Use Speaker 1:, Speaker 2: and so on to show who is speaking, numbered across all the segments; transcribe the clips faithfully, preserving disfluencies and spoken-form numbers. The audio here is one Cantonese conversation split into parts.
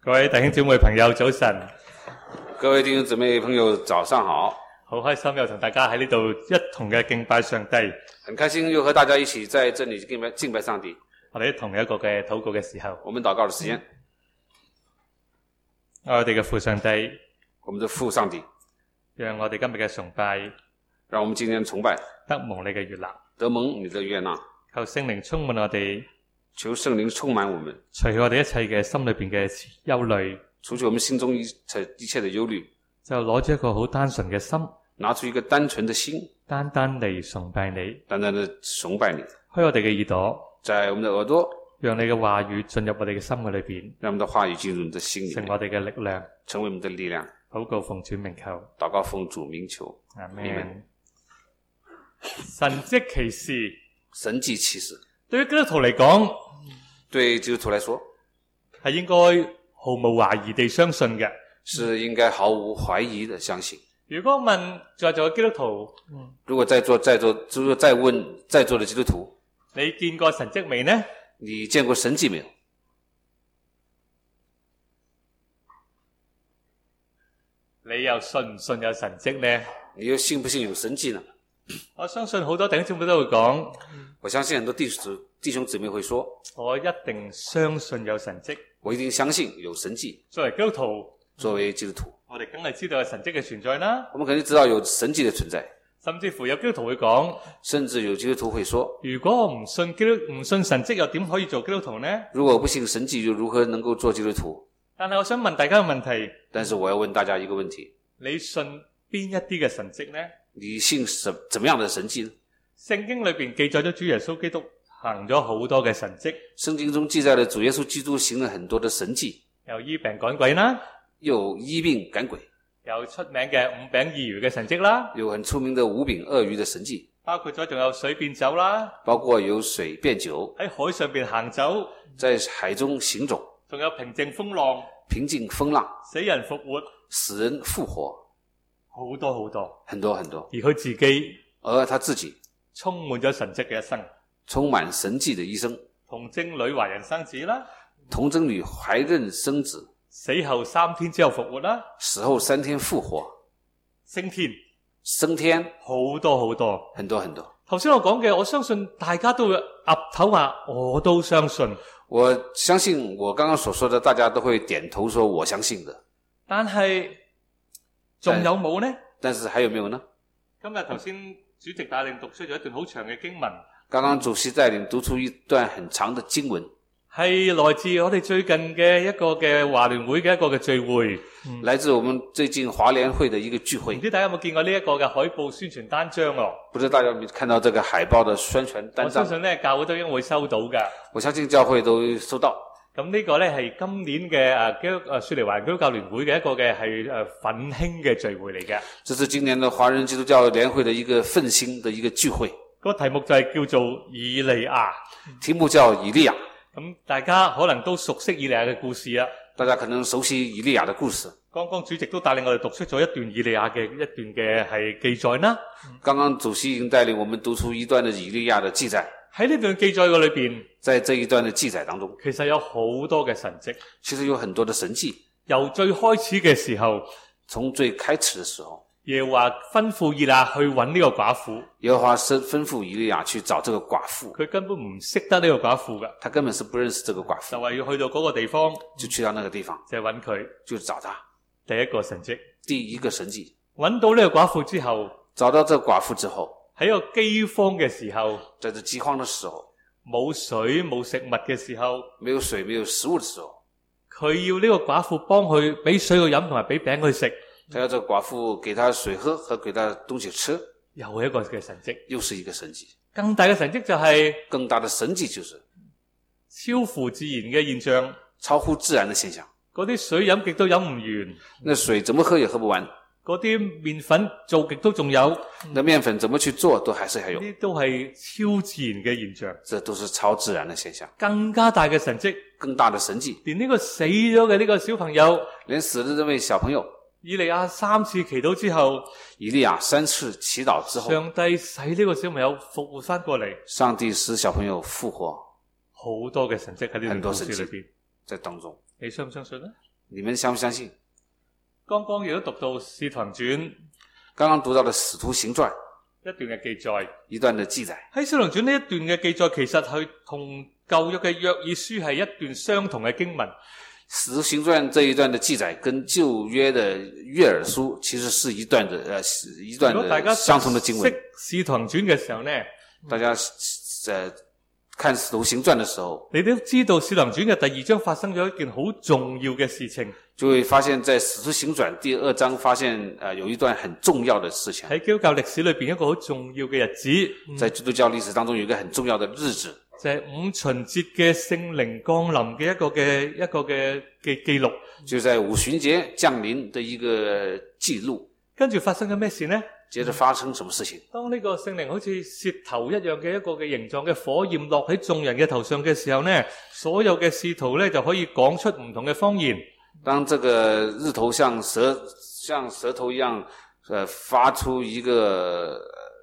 Speaker 1: 各位弟兄姊妹朋友早晨，
Speaker 2: 各位弟兄姊妹朋友早上好，
Speaker 1: 好開心又同大家喺呢度一同嘅敬拜上帝。
Speaker 2: 很開心又和大家一起在這裏敬拜敬拜上帝。
Speaker 1: 我哋一同一個嘅禱告嘅時候，
Speaker 2: 我們禱告的時間，
Speaker 1: 我哋嘅父上帝，
Speaker 2: 我們的父上帝，
Speaker 1: 讓我哋今日嘅崇拜，
Speaker 2: 讓我們今天的崇拜
Speaker 1: 得蒙你嘅悅納，
Speaker 2: 得蒙你的悅納，
Speaker 1: 求聖靈充滿我哋，
Speaker 2: 求聖靈充滿我們，
Speaker 1: 除去我哋一切嘅心裏邊嘅憂慮，
Speaker 2: 除去我們心中一切一切的憂慮，
Speaker 1: 就攞住一個好單純嘅心，
Speaker 2: 拿出一個單純的心，
Speaker 1: 單單嚟崇拜你，
Speaker 2: 單單的崇拜你，
Speaker 1: 開我哋嘅耳朵，
Speaker 2: 在我們的耳朵，
Speaker 1: 讓你嘅話語進入我哋嘅心嘅裏邊，
Speaker 2: 讓我們的話語進入我們的心裏面，
Speaker 1: 成我哋嘅力量，
Speaker 2: 成為我們的力量。
Speaker 1: 禱告奉主名求，
Speaker 2: 禱告奉主名求，
Speaker 1: 阿們。神蹟奇事，
Speaker 2: 神蹟奇事，
Speaker 1: 對於基督徒嚟講，
Speaker 2: 對基督徒來說，
Speaker 1: 係應該毫無懷疑地相信嘅，
Speaker 2: 是應該毫無懷疑的相信。
Speaker 1: 如果問在座嘅基督徒，
Speaker 2: 如果在座在座如果再問在座的基督徒，
Speaker 1: 你見過神蹟未呢？
Speaker 2: 你見過神蹟沒有？
Speaker 1: 你又信唔信有神蹟呢？
Speaker 2: 你又信不信有神蹟呢？
Speaker 1: 我相信好多弟兄姊妹都會講，
Speaker 2: 我相信很多弟兄弟兄姊妹會說，
Speaker 1: 我一定相信有神蹟。
Speaker 2: 我一定相信有神蹟。
Speaker 1: 作為基督徒，
Speaker 2: 作為基督徒，
Speaker 1: 我哋梗係知道有神蹟嘅存在啦。
Speaker 2: 我們肯定知道有神蹟的存在，
Speaker 1: 甚至乎有基督徒會講，
Speaker 2: 甚至有基督徒會說，
Speaker 1: 如果我唔信基督唔信神蹟，又點可以做基督徒呢？
Speaker 2: 如果我不信神蹟，又如何能夠做基督徒？
Speaker 1: 但係我想問大家個問題，
Speaker 2: 但是我要問大家一個問題，
Speaker 1: 你信邊一啲嘅神蹟呢？
Speaker 2: 你信什怎麼樣的神蹟呢？
Speaker 1: 聖經裏邊記載咗主耶穌基督行咗好多嘅神蹟，
Speaker 2: 聖經中記載了主耶穌基督行了很多的神蹟，
Speaker 1: 又醫病趕鬼啦，
Speaker 2: 又醫病趕鬼，
Speaker 1: 有出名嘅五餅二魚嘅神蹟啦，
Speaker 2: 有很出名的五餅二魚的神蹟，
Speaker 1: 包括咗仲有水變酒啦，
Speaker 2: 包括有水變酒，
Speaker 1: 喺海上邊行走，
Speaker 2: 在海中行走，
Speaker 1: 仲有平靜風浪，
Speaker 2: 平靜風浪，
Speaker 1: 死人復活，
Speaker 2: 死人復活，
Speaker 1: 好多好多，
Speaker 2: 很多很多。
Speaker 1: 而佢自己，
Speaker 2: 而他自己
Speaker 1: 充滿咗神蹟嘅一生，
Speaker 2: 充滿神蹟的一生，
Speaker 1: 童貞女懷孕生子啦，
Speaker 2: 童貞女懷孕生子，
Speaker 1: 死後三天之後復活啦，
Speaker 2: 死後三天復活，
Speaker 1: 升天，
Speaker 2: 升天，
Speaker 1: 好多好多，
Speaker 2: 很多很多。
Speaker 1: 頭先我講嘅，我相信大家都會岌頭話，我都相信。
Speaker 2: 我相信我剛剛所說的，大家都會點頭說我相信的。
Speaker 1: 但係仲有冇呢？
Speaker 2: 但是還有沒有呢？
Speaker 1: 今日頭先主席帶領讀出咗一段好長嘅經文，
Speaker 2: 剛剛主席帶領讀出一段很長的經文，
Speaker 1: 係來自我哋最近嘅一個嘅華聯會嘅一個嘅聚會，
Speaker 2: 嗯、來自我們最近華聯會的一個聚會。
Speaker 1: 唔知大家有冇見過呢一個嘅海報宣傳單張哦？
Speaker 2: 不知道大家有冇看到這個海報的宣傳單張？
Speaker 1: 我相信呢教會都應該會收到㗎。
Speaker 2: 我相信教會都收到。
Speaker 1: 咁呢個呢係今年嘅誒基督誒雪梨華人基督教聯會嘅一個嘅係誒奮興嘅聚會嚟嘅。
Speaker 2: 這是今年的華人基督教聯會的一個奮興的一個聚會。
Speaker 1: 個題目就係叫做以利亞。
Speaker 2: 題目叫以利亞。
Speaker 1: 咁大家可能都熟悉以利亞嘅故事啊。
Speaker 2: 大家可能熟悉以利亞的故事。
Speaker 1: 剛剛主席都帶領我哋讀出咗一段以利亞嘅一段嘅係記載啦。
Speaker 2: 剛剛主席已經帶領我們讀出一段的以利亞的記載。
Speaker 1: 喺呢段記載嘅裏邊，
Speaker 2: 在這一段的記載當中，
Speaker 1: 其實有好多嘅神蹟。
Speaker 2: 其實有很多的神蹟。
Speaker 1: 由最開始嘅時候，
Speaker 2: 從最開始的時候，
Speaker 1: 耶和華吩咐以利亞去揾呢個寡婦。
Speaker 2: 耶和華吩咐以利亞去找這個寡婦。
Speaker 1: 佢根本唔識得呢個寡婦㗎，
Speaker 2: 他根本是不認識這個寡婦。
Speaker 1: 就係要去到嗰個地方，
Speaker 2: 就去到那個地方，
Speaker 1: 就係揾佢，
Speaker 2: 就找他。
Speaker 1: 第一個神蹟，
Speaker 2: 第一個神蹟，
Speaker 1: 揾到呢個寡婦之後，
Speaker 2: 找到這個寡婦之後，
Speaker 1: 喺個饑荒嘅時候，
Speaker 2: 在這饑荒的時候，
Speaker 1: 冇水冇食物嘅時候，
Speaker 2: 沒有水沒有食物的時候，
Speaker 1: 佢要呢個寡婦幫佢俾水佢飲同埋俾餅佢食。
Speaker 2: 他要這個寡婦給他水喝和給他東西吃，
Speaker 1: 又一個嘅神蹟，
Speaker 2: 又是一個神蹟。
Speaker 1: 更大嘅神蹟就係、是、
Speaker 2: 更大的神蹟就是
Speaker 1: 超乎自然嘅現象，
Speaker 2: 超乎自然的現象。
Speaker 1: 嗰啲水飲極都飲唔完，
Speaker 2: 那水怎麼喝也喝不完。
Speaker 1: 嗰啲麵粉做極都仲有，
Speaker 2: 那麵粉怎麼去做都還是還有。
Speaker 1: 呢啲都係超自然嘅現象，
Speaker 2: 這都是超自然的現象。
Speaker 1: 更加大嘅神蹟，
Speaker 2: 更大的神蹟，
Speaker 1: 連呢個死咗嘅呢個小朋友，
Speaker 2: 連死的這位小朋友，
Speaker 1: 以利亞三次祈禱之後，
Speaker 2: 以利亞三次祈禱之後，
Speaker 1: 上帝使呢個小朋友復活翻過嚟，
Speaker 2: 上帝使小朋友復活，
Speaker 1: 好多嘅神蹟喺呢段故事裏邊，
Speaker 2: 在當中，
Speaker 1: 你相唔相信呢？
Speaker 2: 你們相不相信？
Speaker 1: 剛剛亦都讀到《使徒行傳》
Speaker 2: 剛剛讀到的《使徒行傳》
Speaker 1: 一段嘅記載，
Speaker 2: 一段的記載。
Speaker 1: 喺《使徒行傳》呢一段嘅記載，其實佢同舊約嘅約珥書係一段相同嘅經文。
Speaker 2: 使徒行傳這一段的記載跟舊約的約珥書其實是一段的呃一段的相同的經文。
Speaker 1: 如果大家識使徒行傳嘅時候呢，
Speaker 2: 大家呃看使徒行傳的時候，
Speaker 1: 你都知道使徒行傳嘅第二章發生咗一件好重要嘅事情，
Speaker 2: 就會發現在使徒行傳第二章發現呃有一段很重要的事情。
Speaker 1: 喺基督教歷史裏邊一個好重要嘅日子，
Speaker 2: 在基督教歷史當中有一個很重要的日子，
Speaker 1: 就係五旬節嘅聖靈降臨嘅一個嘅一個嘅記記錄，
Speaker 2: 就在五旬節降臨的一個記錄。
Speaker 1: 跟住發生咗咩事呢？
Speaker 2: 接着發生什麼事情？
Speaker 1: 當呢個聖靈好似舌頭一樣嘅一個嘅形狀嘅火焰落喺眾人嘅頭上嘅時候呢，所有嘅使徒呢就可以講出唔同嘅方言。
Speaker 2: 當這個日頭像舌像舌頭一樣，呃，發出一個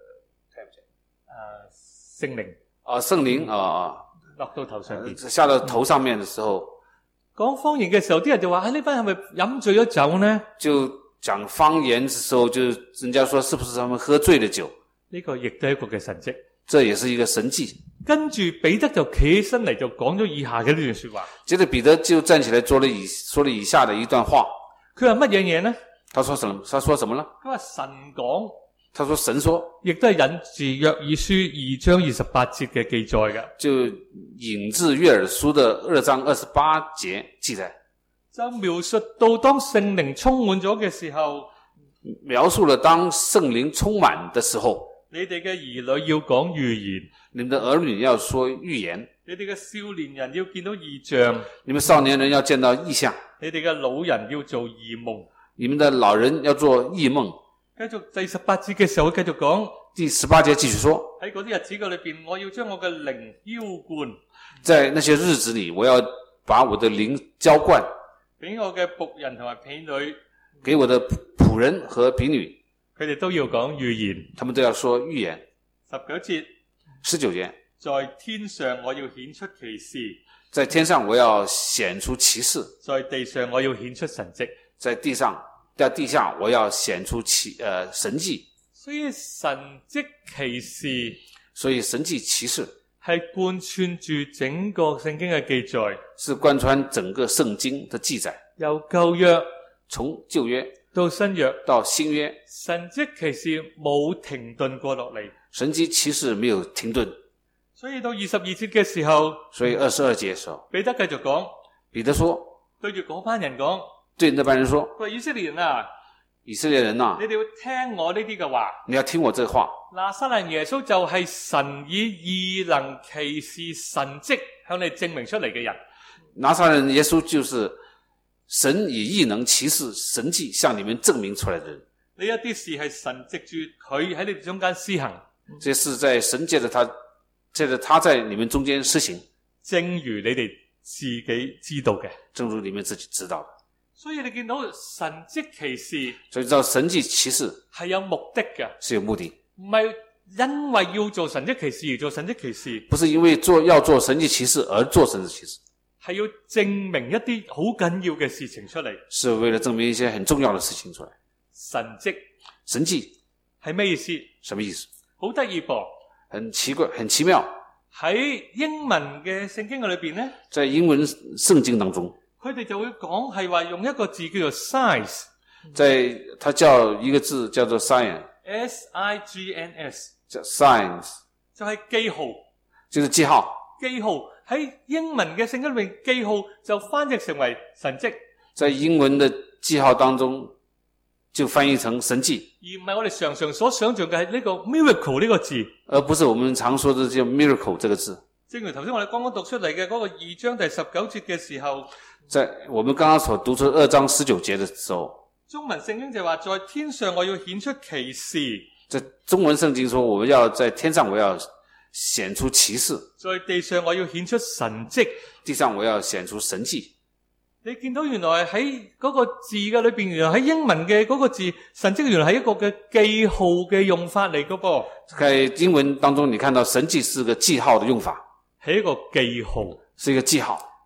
Speaker 1: 誒聖靈
Speaker 2: 啊聖靈啊啊
Speaker 1: 落到頭上邊，
Speaker 2: 下到頭上面嘅時候，
Speaker 1: 講方言嘅時候，啲人就話：啊，呢班係咪飲醉咗酒呢？
Speaker 2: 就講方言嘅時候，就人家說是不是他們喝醉了酒？
Speaker 1: 呢個亦都係一個嘅神蹟，
Speaker 2: 這也是一個神蹟。
Speaker 1: 跟住彼得就企起身嚟，就講咗以下嘅呢段說話。
Speaker 2: 接着彼得就站起來做了以說了以下的一段話。
Speaker 1: 佢話乜嘢嘢呢？
Speaker 2: 他說什麼？他說什麼呢？
Speaker 1: 佢話神講。
Speaker 2: 他說神說，
Speaker 1: 亦都係引自約珥書二章二十八節嘅記載嘅，
Speaker 2: 就引自約珥書的二章二十八節記載，
Speaker 1: 就描述到當聖靈充滿咗嘅時候，
Speaker 2: 描述了當聖靈充滿的時候，
Speaker 1: 你哋嘅兒女要講預言，
Speaker 2: 你們的兒女要說預言，
Speaker 1: 你哋嘅少年人要見到異象，
Speaker 2: 你們少年人要見到異象，
Speaker 1: 你哋嘅老人要做異夢，
Speaker 2: 你們的老人要做異夢。
Speaker 1: 繼續第十八節嘅時候，繼續講。
Speaker 2: 第十八節繼續說，
Speaker 1: 喺嗰啲日子嘅裏邊，我要將我嘅靈澆灌。
Speaker 2: 在那些日子裏，我要把我的靈澆灌
Speaker 1: 俾我嘅僕人同埋婢女，
Speaker 2: 給我的僕人和婢女，
Speaker 1: 佢哋都要講預言，
Speaker 2: 他們都要說預言。
Speaker 1: 十九節，
Speaker 2: 十九節，
Speaker 1: 在天上我要顯出奇事，
Speaker 2: 在天上我要顯出奇事，
Speaker 1: 在地上我要顯出神蹟，
Speaker 2: 在地上。在地下我要顯出奇呃神蹟，
Speaker 1: 所以神蹟奇事，
Speaker 2: 所以神蹟奇事
Speaker 1: 係貫穿住整個聖經嘅記載，
Speaker 2: 是貫穿整個聖經的記載，
Speaker 1: 由舊約
Speaker 2: 從舊約
Speaker 1: 到新約
Speaker 2: 到新約，
Speaker 1: 神蹟奇事冇停頓過落嚟，
Speaker 2: 神蹟奇事沒有停頓。
Speaker 1: 所以到二十二節嘅時候，
Speaker 2: 所以二十二節嘅時候，
Speaker 1: 彼得繼續講，
Speaker 2: 彼得說，
Speaker 1: 對住嗰班人講。
Speaker 2: 對那班人說，
Speaker 1: 佢話以色列人啊，
Speaker 2: 以色列人啊，
Speaker 1: 你哋要聽我呢啲嘅話，
Speaker 2: 你要聽我這個話。
Speaker 1: 拿撒勒耶穌就係神以異能奇事神蹟向你證明出嚟嘅人。
Speaker 2: 拿撒勒耶穌就是神以異能奇事神蹟向你們證明出來的人。
Speaker 1: 呢一啲事係神藉住佢喺你哋中間施行，
Speaker 2: 這是在神借着他，借着他在你們中間施行，
Speaker 1: 正如你哋自己知道嘅，
Speaker 2: 正如你們自己知道的。
Speaker 1: 所以你見到神蹟奇事，
Speaker 2: 所以知道神蹟奇事
Speaker 1: 係有目的嘅，
Speaker 2: 是有目的，
Speaker 1: 唔係因為要做神蹟奇事而做神蹟奇事，
Speaker 2: 不是因為做要做神蹟奇事而做神蹟奇事，
Speaker 1: 係要證明一啲好緊要嘅事情出嚟，
Speaker 2: 是為了證明一些很重要的事情出來。
Speaker 1: 神蹟
Speaker 2: 神蹟
Speaker 1: 係咩意思？
Speaker 2: 什麼意思？
Speaker 1: 好得意噃，
Speaker 2: 很奇怪，很奇妙。
Speaker 1: 喺英文嘅聖經嘅裏邊呢，
Speaker 2: 在英文聖經當中，
Speaker 1: 佢哋就會講係話用一個字叫做 signs，
Speaker 2: 在它叫一個字叫做 sign，S
Speaker 1: I G N S，
Speaker 2: 叫 signs，
Speaker 1: 就係記號，
Speaker 2: 就是記號。
Speaker 1: 記號喺英文嘅聖經裏面，記號就翻譯成為神蹟，
Speaker 2: 在英文的記號當中就翻譯成神蹟，
Speaker 1: 而唔係我哋常常所想象嘅係呢個 miracle 呢個字，
Speaker 2: 而不是我們常說的叫 miracle 這個字。
Speaker 1: 正如頭先我哋剛剛讀出嚟嘅嗰個二章第十九節嘅時候，
Speaker 2: 在我們剛剛所讀出二章十九節的時候，
Speaker 1: 中文聖經就話在天上我要顯出奇事，
Speaker 2: 在中文聖經說我們要在天上我要顯出奇事，
Speaker 1: 在地上我要顯出神蹟，
Speaker 2: 地上我要顯出神蹟。
Speaker 1: 你見到原來喺嗰個字嘅裏邊，原來喺英文嘅嗰個字神蹟原來係一個嘅記號嘅用法嚟嘅噃。
Speaker 2: 在英文當中你看到神蹟是個記號的用法，
Speaker 1: 係一個記號，
Speaker 2: 是一個記號。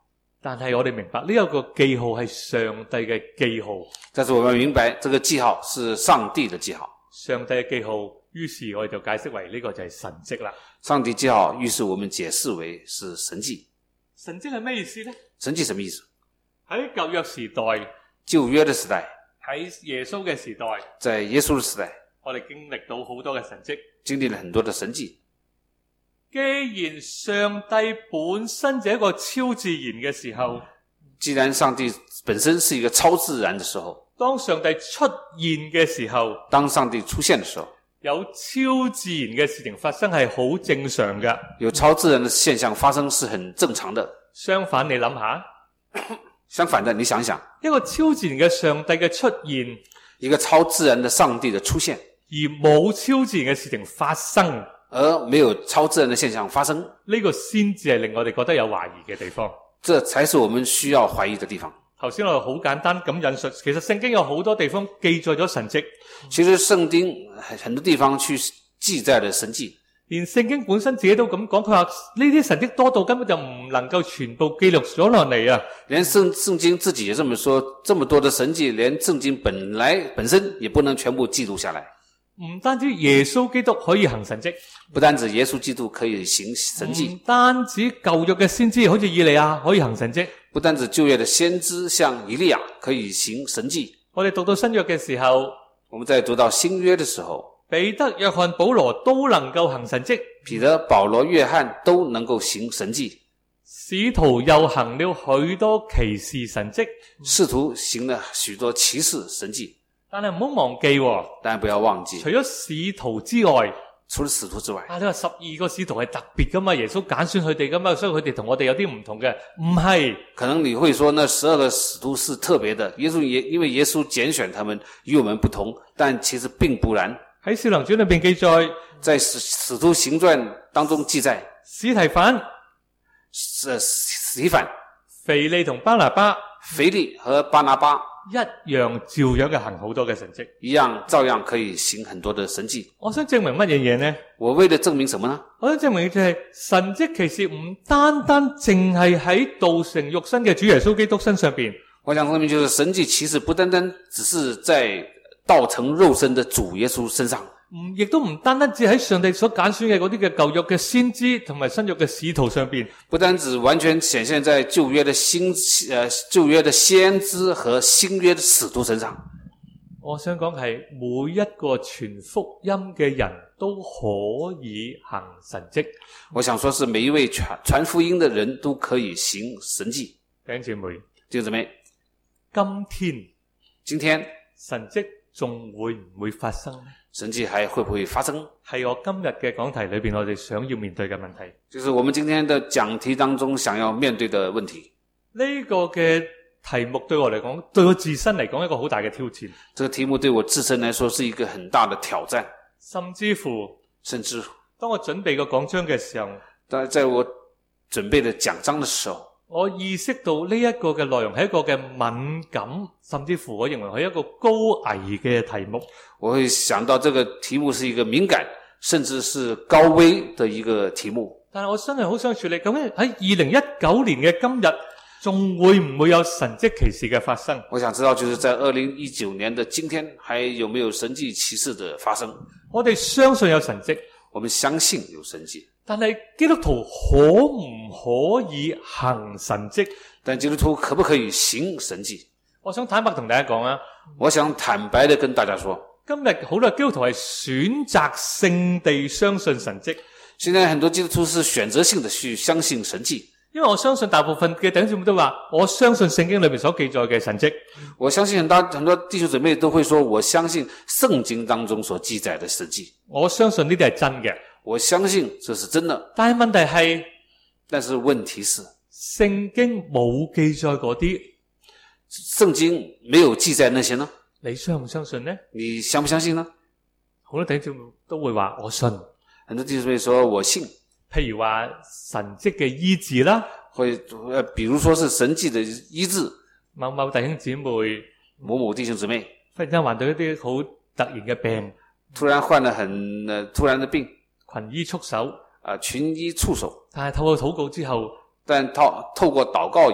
Speaker 1: 但係我哋明白呢一個記號係上帝嘅記號。
Speaker 2: 但是我們明白這個記號是上帝的記號。
Speaker 1: 上帝嘅記號，於是我哋就解釋為呢個就係神蹟啦。
Speaker 2: 上帝記號，於是我們解釋為是神蹟。
Speaker 1: 神蹟係咩意思呢？
Speaker 2: 神蹟什麼意思？
Speaker 1: 喺舊約時代，
Speaker 2: 舊約的時代，
Speaker 1: 喺耶穌嘅時代，
Speaker 2: 在耶穌的時代，
Speaker 1: 我哋經歷到好多嘅神蹟，
Speaker 2: 經歷了很多的神蹟。
Speaker 1: 既然上帝本身就係一個超自然嘅時候，
Speaker 2: 既然上帝本身是一個超自然的時候，
Speaker 1: 當上帝出現嘅時候，
Speaker 2: 當上帝出現的時候，
Speaker 1: 有超自然嘅事情發生係好正常嘅。
Speaker 2: 有超自然的現象發生是很正常的。
Speaker 1: 相反，你諗下，
Speaker 2: 相反的，你想想，
Speaker 1: 一個超自然嘅上帝嘅出現，
Speaker 2: 一個超自然的上帝的出現，
Speaker 1: 而冇超自然嘅事情發生，
Speaker 2: 而沒有超自然的現象發生，
Speaker 1: 呢個先至係令我哋覺得有懷疑嘅地方。
Speaker 2: 這才是我們需要懷疑的地方。
Speaker 1: 頭先我哋好簡單咁引述，其實聖經有好多地方記載咗神蹟。
Speaker 2: 其實聖經很多地方去記載了神蹟，
Speaker 1: 連聖經本身自己都咁講，佢話呢啲神蹟多到根本就唔能夠全部記錄咗落嚟啊！
Speaker 2: 連聖聖經自己也這麼說，這麼多的神蹟，連聖經本來本身也不能全部記錄下來。
Speaker 1: 唔單止耶穌基督可以行神蹟，
Speaker 2: 不單止耶穌基督可以行神蹟，
Speaker 1: 唔單止舊約嘅先知好似以利亞可以行神蹟，
Speaker 2: 不單止舊約的先知像以利亞可以行神蹟。
Speaker 1: 我哋讀到新約嘅時候，
Speaker 2: 我們在讀到新約的時候，
Speaker 1: 彼得、約翰、保羅都能夠行神蹟，
Speaker 2: 彼得、保羅、約翰都能夠行神蹟，
Speaker 1: 使徒又行了許多奇事神蹟，
Speaker 2: 使徒行了許多奇事神蹟。
Speaker 1: 但係唔好忘記喎，
Speaker 2: 但不要忘記，
Speaker 1: 除咗使徒之外，
Speaker 2: 除了使徒之外，
Speaker 1: 啊，你話十二個使徒係特別噶嘛？耶穌揀選佢哋噶嘛？所以佢哋同我哋有啲唔同嘅，唔係。可
Speaker 2: 能你會說，那十二個使徒是特別的，耶穌也因為耶穌揀選他們與我們不同，但其實並不然。
Speaker 1: 喺《使徒行傳》裏邊記載，
Speaker 2: 在使使徒行傳當中記載，
Speaker 1: 司提反、
Speaker 2: 呃司提反、
Speaker 1: 腓利同巴拿巴、
Speaker 2: 腓利和巴拿巴。
Speaker 1: 一樣照樣嘅行好多嘅神蹟，
Speaker 2: 一樣照樣可以行很多的神蹟。
Speaker 1: 我想證明乜嘢嘢呢？
Speaker 2: 我為了證明什麼呢？
Speaker 1: 我想證明就係神蹟奇事唔單單淨係喺道成肉身嘅主耶穌基督身上邊。
Speaker 2: 我想證明就是神蹟奇事不單單只是在道成肉身的主耶穌身上。
Speaker 1: 唔，亦都唔單單只喺上帝所揀選嘅嗰啲嘅舊約嘅先知同埋新約嘅使徒上邊，
Speaker 2: 不單止完全顯現在舊約的新呃舊約的先知和新約的使徒身上。
Speaker 1: 我想講係每一個傳福音嘅人都可以行神蹟。
Speaker 2: 我想說是每一位傳傳福音的人都可以行神蹟。
Speaker 1: 弟兄姊妹，
Speaker 2: 弟兄姊妹，
Speaker 1: 今天
Speaker 2: 今天
Speaker 1: 神蹟仲會唔會發生呢？
Speaker 2: 神蹟還會不會發生？
Speaker 1: 係我今日嘅講題裏邊，我哋想要面對嘅問題，
Speaker 2: 就是我們今天的講題當中想要面對的問題。
Speaker 1: 呢個嘅題目對我嚟講，對我自身嚟講，一個好大嘅挑戰。
Speaker 2: 這個題目對我自身來說是一個很大的挑戰。
Speaker 1: 甚至乎，
Speaker 2: 甚至
Speaker 1: 當我準備個講章嘅時候，
Speaker 2: 在在我準備的講章的時候，
Speaker 1: 我意識到呢一個嘅內容係一個嘅敏感，甚至乎我認為係一個高危嘅題目。
Speaker 2: 我會想到這個題目是一個敏感，甚至是高危的一個題目。
Speaker 1: 但係我真係好想處理，究竟喺二零一九年嘅今日，仲會唔會有神蹟奇事嘅發生？
Speaker 2: 我想知道，就是在二零一九年的今天，還有沒有神蹟奇事的發生？
Speaker 1: 我哋相信有神蹟，
Speaker 2: 我們相信有神蹟。
Speaker 1: 但係基督徒可唔可以行神蹟？
Speaker 2: 但基督徒可不可以行神蹟？
Speaker 1: 我想坦白同大家講啊，
Speaker 2: 我想坦白地跟大家說，
Speaker 1: 今日好多基督徒係選擇性地相信神蹟。
Speaker 2: 現在很多基督徒是選擇性的去相信神蹟，
Speaker 1: 因為我相信大部分嘅弟兄姊妹都話，我相信聖經裏面所記載嘅神蹟。
Speaker 2: 我相信很多很多弟兄姊妹都會說，我相信聖經當中所記載的神蹟。
Speaker 1: 我相信呢啲係真嘅。
Speaker 2: 我相信這是真的，
Speaker 1: 但係問題係，
Speaker 2: 但是問題是，
Speaker 1: 聖經冇記載嗰啲，
Speaker 2: 聖經沒有記載那些呢？
Speaker 1: 你相唔相信呢？
Speaker 2: 你相不相信呢？
Speaker 1: 好多弟兄都會話我信，
Speaker 2: 很多弟兄會說我信。
Speaker 1: 譬如話神蹟嘅醫治啦，
Speaker 2: 會呃，比如說是神蹟的醫治，
Speaker 1: 某某弟兄姊妹，
Speaker 2: 某某弟兄姊妹
Speaker 1: 忽然間患到一啲好突然嘅病，
Speaker 2: 突然患了很呃突然的病。
Speaker 1: 群醫束手
Speaker 2: 啊，群醫觸手，
Speaker 1: 但係透過禱告之後，
Speaker 2: 但透透過禱告以後，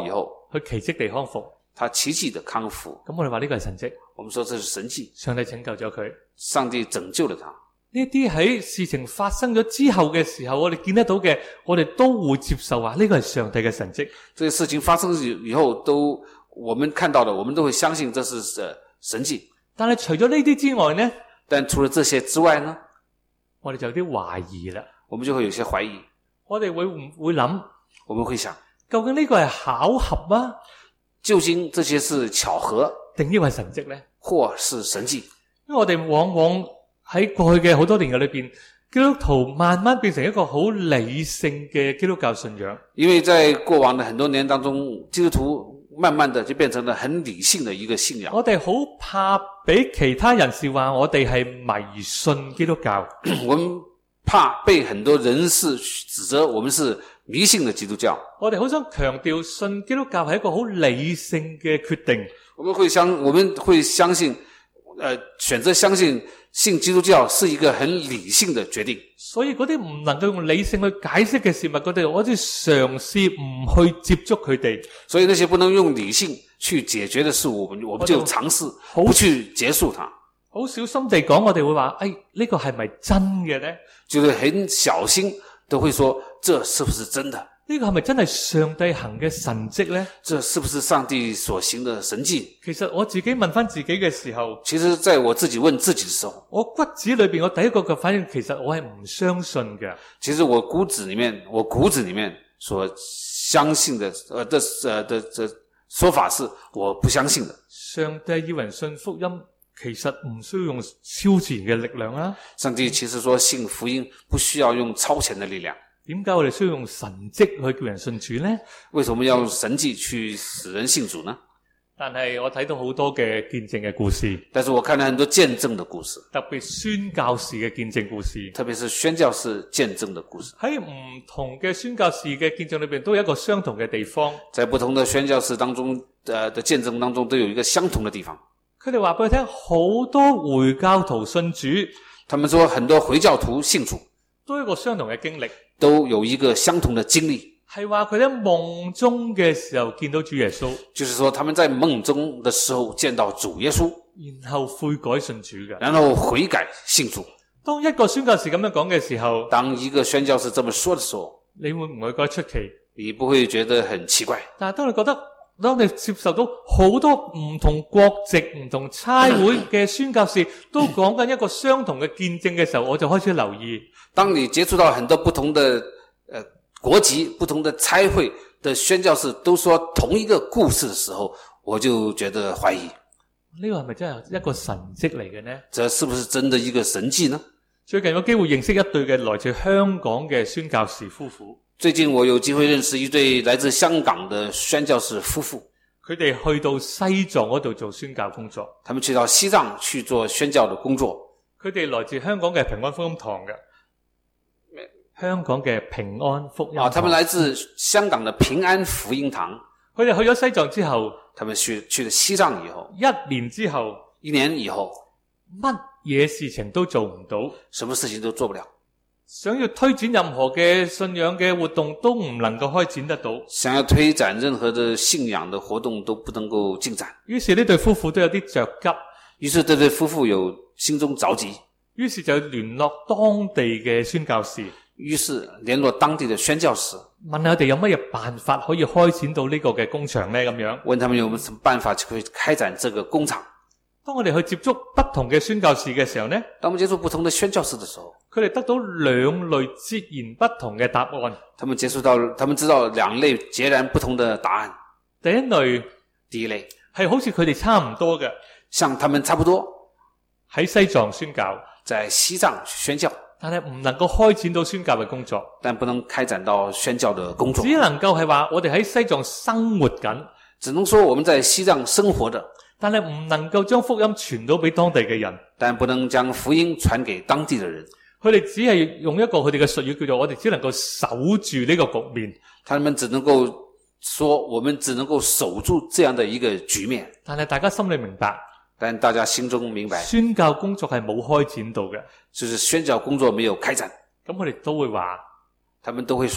Speaker 1: 去奇蹟地康復。
Speaker 2: 他奇蹟的康復。
Speaker 1: 咁我哋話呢個係神蹟。
Speaker 2: 我們說這是神蹟。
Speaker 1: 上帝拯救咗佢。
Speaker 2: 上帝拯救了他。
Speaker 1: 呢啲喺事情發生咗之後嘅時候，我哋見得到嘅，我哋都會接受話呢個係上帝嘅神蹟。
Speaker 2: 這個事情發生以後，都我們看到的，我們都會相信這是呃神蹟。
Speaker 1: 但係除咗呢啲之外呢？
Speaker 2: 但除了這些之外呢？
Speaker 1: 我哋就有啲懷疑啦。
Speaker 2: 我們就會有些懷疑。
Speaker 1: 我哋會唔會諗？
Speaker 2: 我們會想，
Speaker 1: 究竟呢個係巧合啊？
Speaker 2: 究竟這些是巧合，
Speaker 1: 定抑或係神蹟呢？
Speaker 2: 或是神蹟？
Speaker 1: 因為我哋往往喺過去嘅好多年嘅裏邊，基督徒慢慢變成一個好理性嘅基督教信仰。
Speaker 2: 因為在過往的很多年當中，基督徒慢慢的就變成了很理性的一個信仰。
Speaker 1: 我哋好怕俾其他人士話我哋係迷信基督教。
Speaker 2: 我們怕被很多人士指責我們是迷信的基督教。
Speaker 1: 我哋好想強調信基督教係一個好理性嘅決定。
Speaker 2: 我們會相我們會相信呃選擇相信信基督教是一個很理性的決定。
Speaker 1: 所以嗰啲唔能夠用理性去解釋嘅事物，嗰啲我哋嘗試唔去接觸佢哋。
Speaker 2: 所以那些不能用理性去解決的事物，我們我們就嘗試不去結束它。
Speaker 1: 好小心地講，我哋會話，誒，呢個係咪真嘅呢？
Speaker 2: 就是很小心都會說，這是不是真的？
Speaker 1: 呢個係咪真係上帝行嘅神蹟呢？
Speaker 2: 這是不是上帝所行的神蹟？
Speaker 1: 其實我自己問翻自己嘅時候，
Speaker 2: 其實在我自己問自己的時候，
Speaker 1: 我骨子裏邊我第一個嘅反應，其實我係唔相信嘅。
Speaker 2: 其實我骨子裏面，我骨子裏面所相信的，呃的呃的的說法是我不相信的。
Speaker 1: 上帝要人信福音，其實唔需要用超自然嘅力量啊。
Speaker 2: 上帝其實說信福音不需要用超前的力量。
Speaker 1: 點解我哋需要用神蹟去叫人信主呢？
Speaker 2: 為什麼要用神蹟去使人信主呢？
Speaker 1: 但係我睇到好多嘅見證嘅故事，
Speaker 2: 但是我看到很多見證的故事，
Speaker 1: 特別宣教士嘅見證故事，
Speaker 2: 特別是宣教士見證的故事。
Speaker 1: 喺唔同嘅宣教士嘅見證裏邊，都有一個相同嘅地方。
Speaker 2: 在不同的宣教士當中，呃的見證當中，都有一個相同的地方。
Speaker 1: 佢哋話俾佢聽，好多回教徒信主，
Speaker 2: 他們說很多回教徒信主，
Speaker 1: 都有一個相同嘅經歷，
Speaker 2: 都有一個相同的經歷，
Speaker 1: 係話佢喺夢中嘅時候見到主耶穌，
Speaker 2: 就是說他們在夢中的時候見到主耶穌，
Speaker 1: 然後悔改信主嘅，
Speaker 2: 然後悔改信主。
Speaker 1: 當一個宣教士咁樣講嘅時候，
Speaker 2: 當一個宣教士這麼說的時候，
Speaker 1: 你會唔會覺得出奇？
Speaker 2: 你不會覺得很奇怪？
Speaker 1: 但係當你覺得，當你接受到好多唔同國籍、唔同差會嘅宣教士都講緊一個相同嘅見證嘅時候，我就開始留意。
Speaker 2: 當你接觸到很多不同的呃國籍、不同的差會的宣教士都說同一個故事的時候，我就覺得懷疑，
Speaker 1: 呢個係咪真係一個神蹟嚟嘅呢？
Speaker 2: 這是不是真的一個神蹟呢？
Speaker 1: 最近有機會認識一對嘅來自香港嘅宣教士夫婦。
Speaker 2: 最近我有機會認識一對來自香港的宣教士夫婦，
Speaker 1: 佢哋去到西藏嗰度做宣教工作。
Speaker 2: 他們去到西藏去做宣教的工作。
Speaker 1: 佢哋來自香港嘅平安福音堂嘅，香港嘅平安福音堂。啊，
Speaker 2: 他們來自香港的平安福音堂。
Speaker 1: 佢哋去咗西藏之後，
Speaker 2: 他們去去了西藏以後，
Speaker 1: 一年之後，
Speaker 2: 一年以後，
Speaker 1: 乜嘢事情都做唔到，
Speaker 2: 什麼事情都做不了。
Speaker 1: 想要推展任何嘅信仰嘅活動都唔能夠開展得到，
Speaker 2: 想要推展任何的信仰的活動都不能夠進展。
Speaker 1: 於是呢對夫婦都有啲着急，
Speaker 2: 於是這對夫婦有心中着急，
Speaker 1: 於是就聯絡當地嘅宣教士，
Speaker 2: 於是聯絡當地的宣教士，
Speaker 1: 問下佢哋有乜嘢辦法可以開展到呢個嘅工場呢？咁樣問
Speaker 2: 他們有冇什麼辦法就可以開展這個工場。
Speaker 1: 當我哋去接觸不同嘅宣教士嘅時候呢，
Speaker 2: 當我們接觸不同的宣教士的時候，
Speaker 1: 佢哋得到兩類截然不同嘅答案。
Speaker 2: 他們接觸到，他們知道兩類截然不同的答案。
Speaker 1: 第一類，
Speaker 2: 第一類
Speaker 1: 係好似佢哋差唔多嘅，
Speaker 2: 像他們差不多
Speaker 1: 喺西藏宣教，
Speaker 2: 在西藏宣教，
Speaker 1: 但係唔能夠開展到宣教嘅工作，
Speaker 2: 但不能開展到宣教的工作，
Speaker 1: 只能夠係話我哋喺西藏生活緊，
Speaker 2: 只能說我們在西藏生活的。
Speaker 1: 但係唔能夠將福音傳到俾當地嘅人，
Speaker 2: 但不能將福音傳給當地的人。
Speaker 1: 佢哋只係用一個佢哋嘅術語叫做我哋只能夠守住呢個局面。
Speaker 2: 他們只能夠說我們只能夠守住這樣的一個局面。
Speaker 1: 但係大家心裏明白，
Speaker 2: 但大家心中明白，
Speaker 1: 宣教工作係冇開展到嘅，
Speaker 2: 就是宣教工作沒有開展。
Speaker 1: 咁佢哋都會話，
Speaker 2: 他們都會說，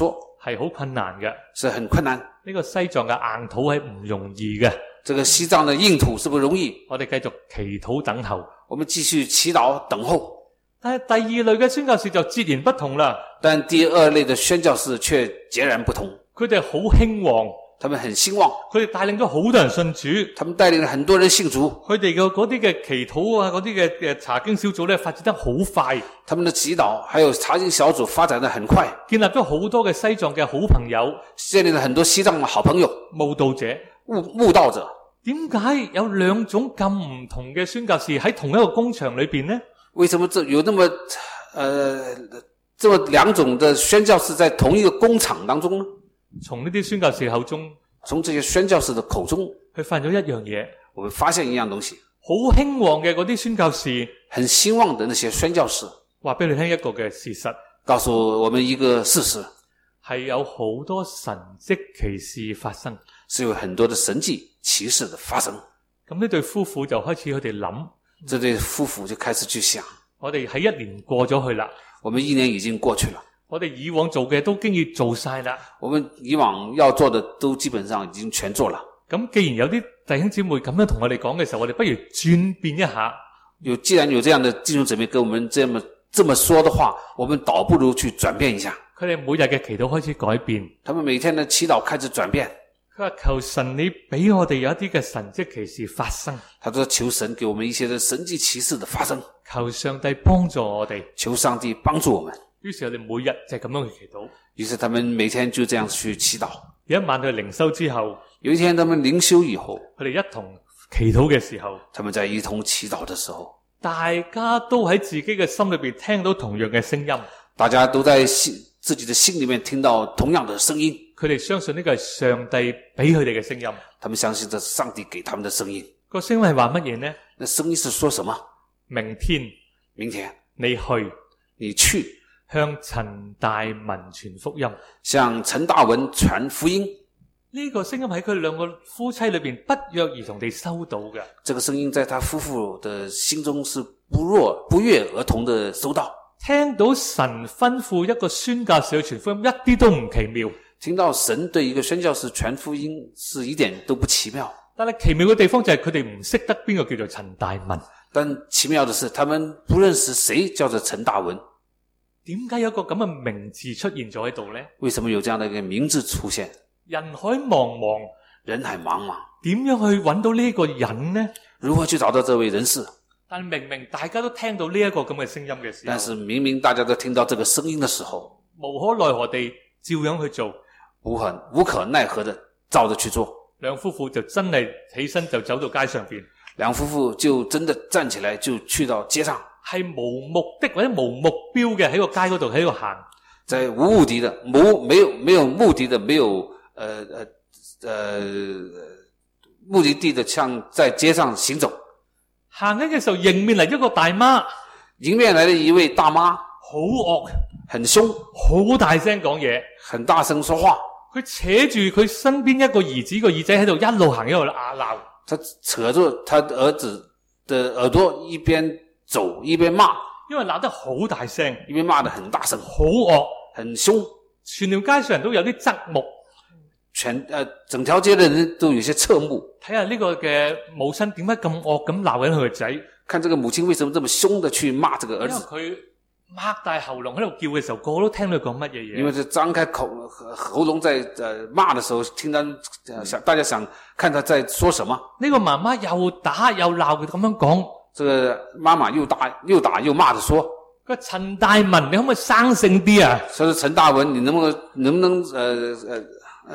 Speaker 1: 係好困難嘅，
Speaker 2: 是很困難。
Speaker 1: 呢個西藏嘅硬土係唔容易嘅。
Speaker 2: 這個西藏的硬土是不容易，
Speaker 1: 我哋繼續祈禱等候。
Speaker 2: 我們繼續祈禱等候。
Speaker 1: 但係第二類嘅宣教士就截然不同啦。
Speaker 2: 但第二類的宣教士卻截然不同。
Speaker 1: 佢哋好興旺，
Speaker 2: 他們很興旺，
Speaker 1: 佢哋帶領咗好多人信主，
Speaker 2: 他們帶領了很多人信主。
Speaker 1: 佢哋嘅嗰啲嘅祈禱啊，嗰啲嘅嘅查經小組咧，發展得好快。
Speaker 2: 他們的祈禱還有查經小組發展得很快，
Speaker 1: 建立咗好多嘅西藏嘅好朋友，
Speaker 2: 建立了很多西藏的好朋友。
Speaker 1: 慕道者，
Speaker 2: 慕慕道者，
Speaker 1: 點解有兩種咁唔同嘅宣教士喺同一個工場裏邊呢？
Speaker 2: 為什麼這有那麼呃這麼兩種的宣教士在同一個工廠當中呢？
Speaker 1: 從呢啲宣教士口中，
Speaker 2: 從這些宣教士的口中，
Speaker 1: 佢發現咗一樣嘢，
Speaker 2: 我們發現一樣東西，
Speaker 1: 好興旺嘅嗰啲宣教士，
Speaker 2: 很興旺的那些宣教士，
Speaker 1: 話俾你聽一個嘅事實，
Speaker 2: 告訴我們一個事實，
Speaker 1: 係有好多神蹟奇事發生，
Speaker 2: 是有很多的神蹟奇事的發生。
Speaker 1: 咁呢對夫婦就開始佢哋諗，
Speaker 2: 這對夫婦就開始去想，
Speaker 1: 我哋喺一年過咗去啦，
Speaker 2: 我們一年已經過去了，
Speaker 1: 我哋以往做嘅都經已做晒啦，
Speaker 2: 我們以往要做的都基本上已經全做了。
Speaker 1: 咁既然有啲弟兄姊妹咁樣同我哋講嘅時候，我哋不如轉變一下。
Speaker 2: 有既然有這樣的弟兄姊妹跟我們這麼這麼說的話，我們倒不如去轉變一下。
Speaker 1: 佢哋每日嘅祈禱開始改變，
Speaker 2: 他們每天的祈禱開始轉變。
Speaker 1: 佢話求神你俾我哋有一啲嘅神蹟奇事發生。
Speaker 2: 他說求神給我們一些的神蹟奇事的發生。
Speaker 1: 求上帝幫助我哋，
Speaker 2: 求上帝幫助我們。
Speaker 1: 於是我哋每日就係咁樣去祈禱。
Speaker 2: 於是他們每天就這樣去祈禱。
Speaker 1: 有一晚佢靈修之後，
Speaker 2: 有一天他們靈修以後，
Speaker 1: 佢哋一同祈禱嘅時候，
Speaker 2: 他們在一同祈禱的時候，
Speaker 1: 大家都喺自己嘅心裏邊聽到同樣嘅聲音，
Speaker 2: 大家都在心自己的心裏面聽到同樣的聲音。
Speaker 1: 佢哋相信呢個係上帝俾佢哋嘅聲音，
Speaker 2: 他們相信這是上帝給他們的聲音。
Speaker 1: 個聲音係話乜嘢呢？
Speaker 2: 那聲音是說什麼？
Speaker 1: 明天，
Speaker 2: 明天
Speaker 1: 你去，
Speaker 2: 你去
Speaker 1: 向陳大文傳福音，
Speaker 2: 向陳大文傳福音。
Speaker 1: 呢個聲音喺佢兩個夫妻裏邊不約而同地收到嘅。
Speaker 2: 這個聲音在他夫婦的心中是不若不約而同的收到。
Speaker 1: 聽到神吩咐一個宣教士去傳福音，一啲都唔奇妙。
Speaker 2: 聽到神對一個宣教士傳福音是一點都不奇妙。
Speaker 1: 但係奇妙嘅地方就係佢哋唔識得邊個叫做陳大文。
Speaker 2: 但奇妙的是，他們不認識誰叫做陳大文。
Speaker 1: 點解有一個咁嘅名字出現咗喺度呢？
Speaker 2: 為什麼有這樣的一個名字出現？
Speaker 1: 人海茫茫，
Speaker 2: 人海茫茫，
Speaker 1: 點樣去揾到呢個人呢？
Speaker 2: 如何去找到這位人士？
Speaker 1: 但明明大家都聽到呢一個咁嘅聲音嘅時候，
Speaker 2: 但是明明大家都聽到這個聲音的時候，
Speaker 1: 無可奈何地照樣去做，
Speaker 2: 無可無可奈何的照着去做。
Speaker 1: 兩夫婦就真係起身就走到街上邊，
Speaker 2: 兩夫婦就真的站起來就去到街上，
Speaker 1: 係無目的或者無目標嘅喺個街嗰度喺度行，
Speaker 2: 在無目的的無沒有沒有目的的沒有呃呃呃目的地的向在街上行走。
Speaker 1: 行緊嘅時候迎面嚟一個大媽，
Speaker 2: 迎面來了一位大媽，
Speaker 1: 好惡，
Speaker 2: 很兇，
Speaker 1: 好大聲講嘢，
Speaker 3: 很
Speaker 2: 大聲說話。
Speaker 1: 佢扯住佢身邊一個兒子個耳仔喺度一路行一路鬧，
Speaker 2: 他扯住他兒子的耳朵一邊走一邊罵，
Speaker 1: 因為鬧得好大聲，
Speaker 2: 一邊罵得很大聲，
Speaker 1: 好惡，
Speaker 2: 很兇，
Speaker 1: 全條街上人都有啲側目，
Speaker 2: 全呃整條街的人都有些側目，
Speaker 1: 睇下呢個嘅母親點解咁惡咁鬧緊佢個仔，
Speaker 2: 看這個母親為什麼這麼兇的去罵這個兒子。
Speaker 1: 因為佢擘大喉嚨喺度叫嘅時候，個個都聽到佢講乜嘢嘢。
Speaker 2: 因為是張開口喉嚨在呃罵的時候，聽到想大家想看他在說什麼。
Speaker 1: 呢個媽媽又打又鬧佢咁樣講，
Speaker 2: 這個媽媽又打又打又罵的說：
Speaker 1: 個陳大文，你可唔可以生性啲啊？
Speaker 2: 說是陳大文，你能不能能不能呃呃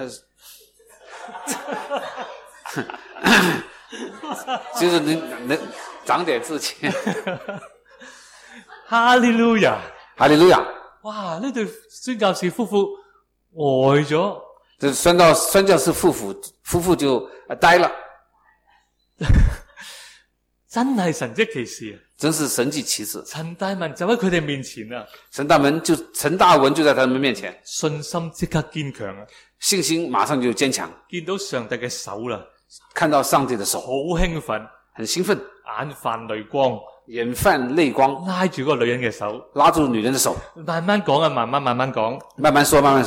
Speaker 2: 呃，就是你能長點志氣。
Speaker 1: 哈利路亞，
Speaker 2: 哈利路亞！
Speaker 1: 哇！呢對宣教士夫婦呆咗，
Speaker 2: 這宣教宣教士夫婦夫婦就呆了，
Speaker 1: 真係神蹟奇事啊！
Speaker 2: 真是神蹟奇事。
Speaker 1: 陳大文就喺佢哋面前啊！
Speaker 2: 陳大文就陳大文就在他們面前，
Speaker 1: 信心即刻堅強啊！
Speaker 2: 信心馬上就堅強，
Speaker 1: 見到上帝嘅手啦，
Speaker 2: 看到上帝的手，
Speaker 1: 好興奮，
Speaker 2: 很興奮，
Speaker 1: 眼泛淚光。
Speaker 2: 眼泛淚光，
Speaker 1: 拉住嗰個女人嘅手，
Speaker 2: 拉住女人的手，
Speaker 1: 慢慢講啊，慢慢慢慢講，
Speaker 2: 慢慢說，慢慢說。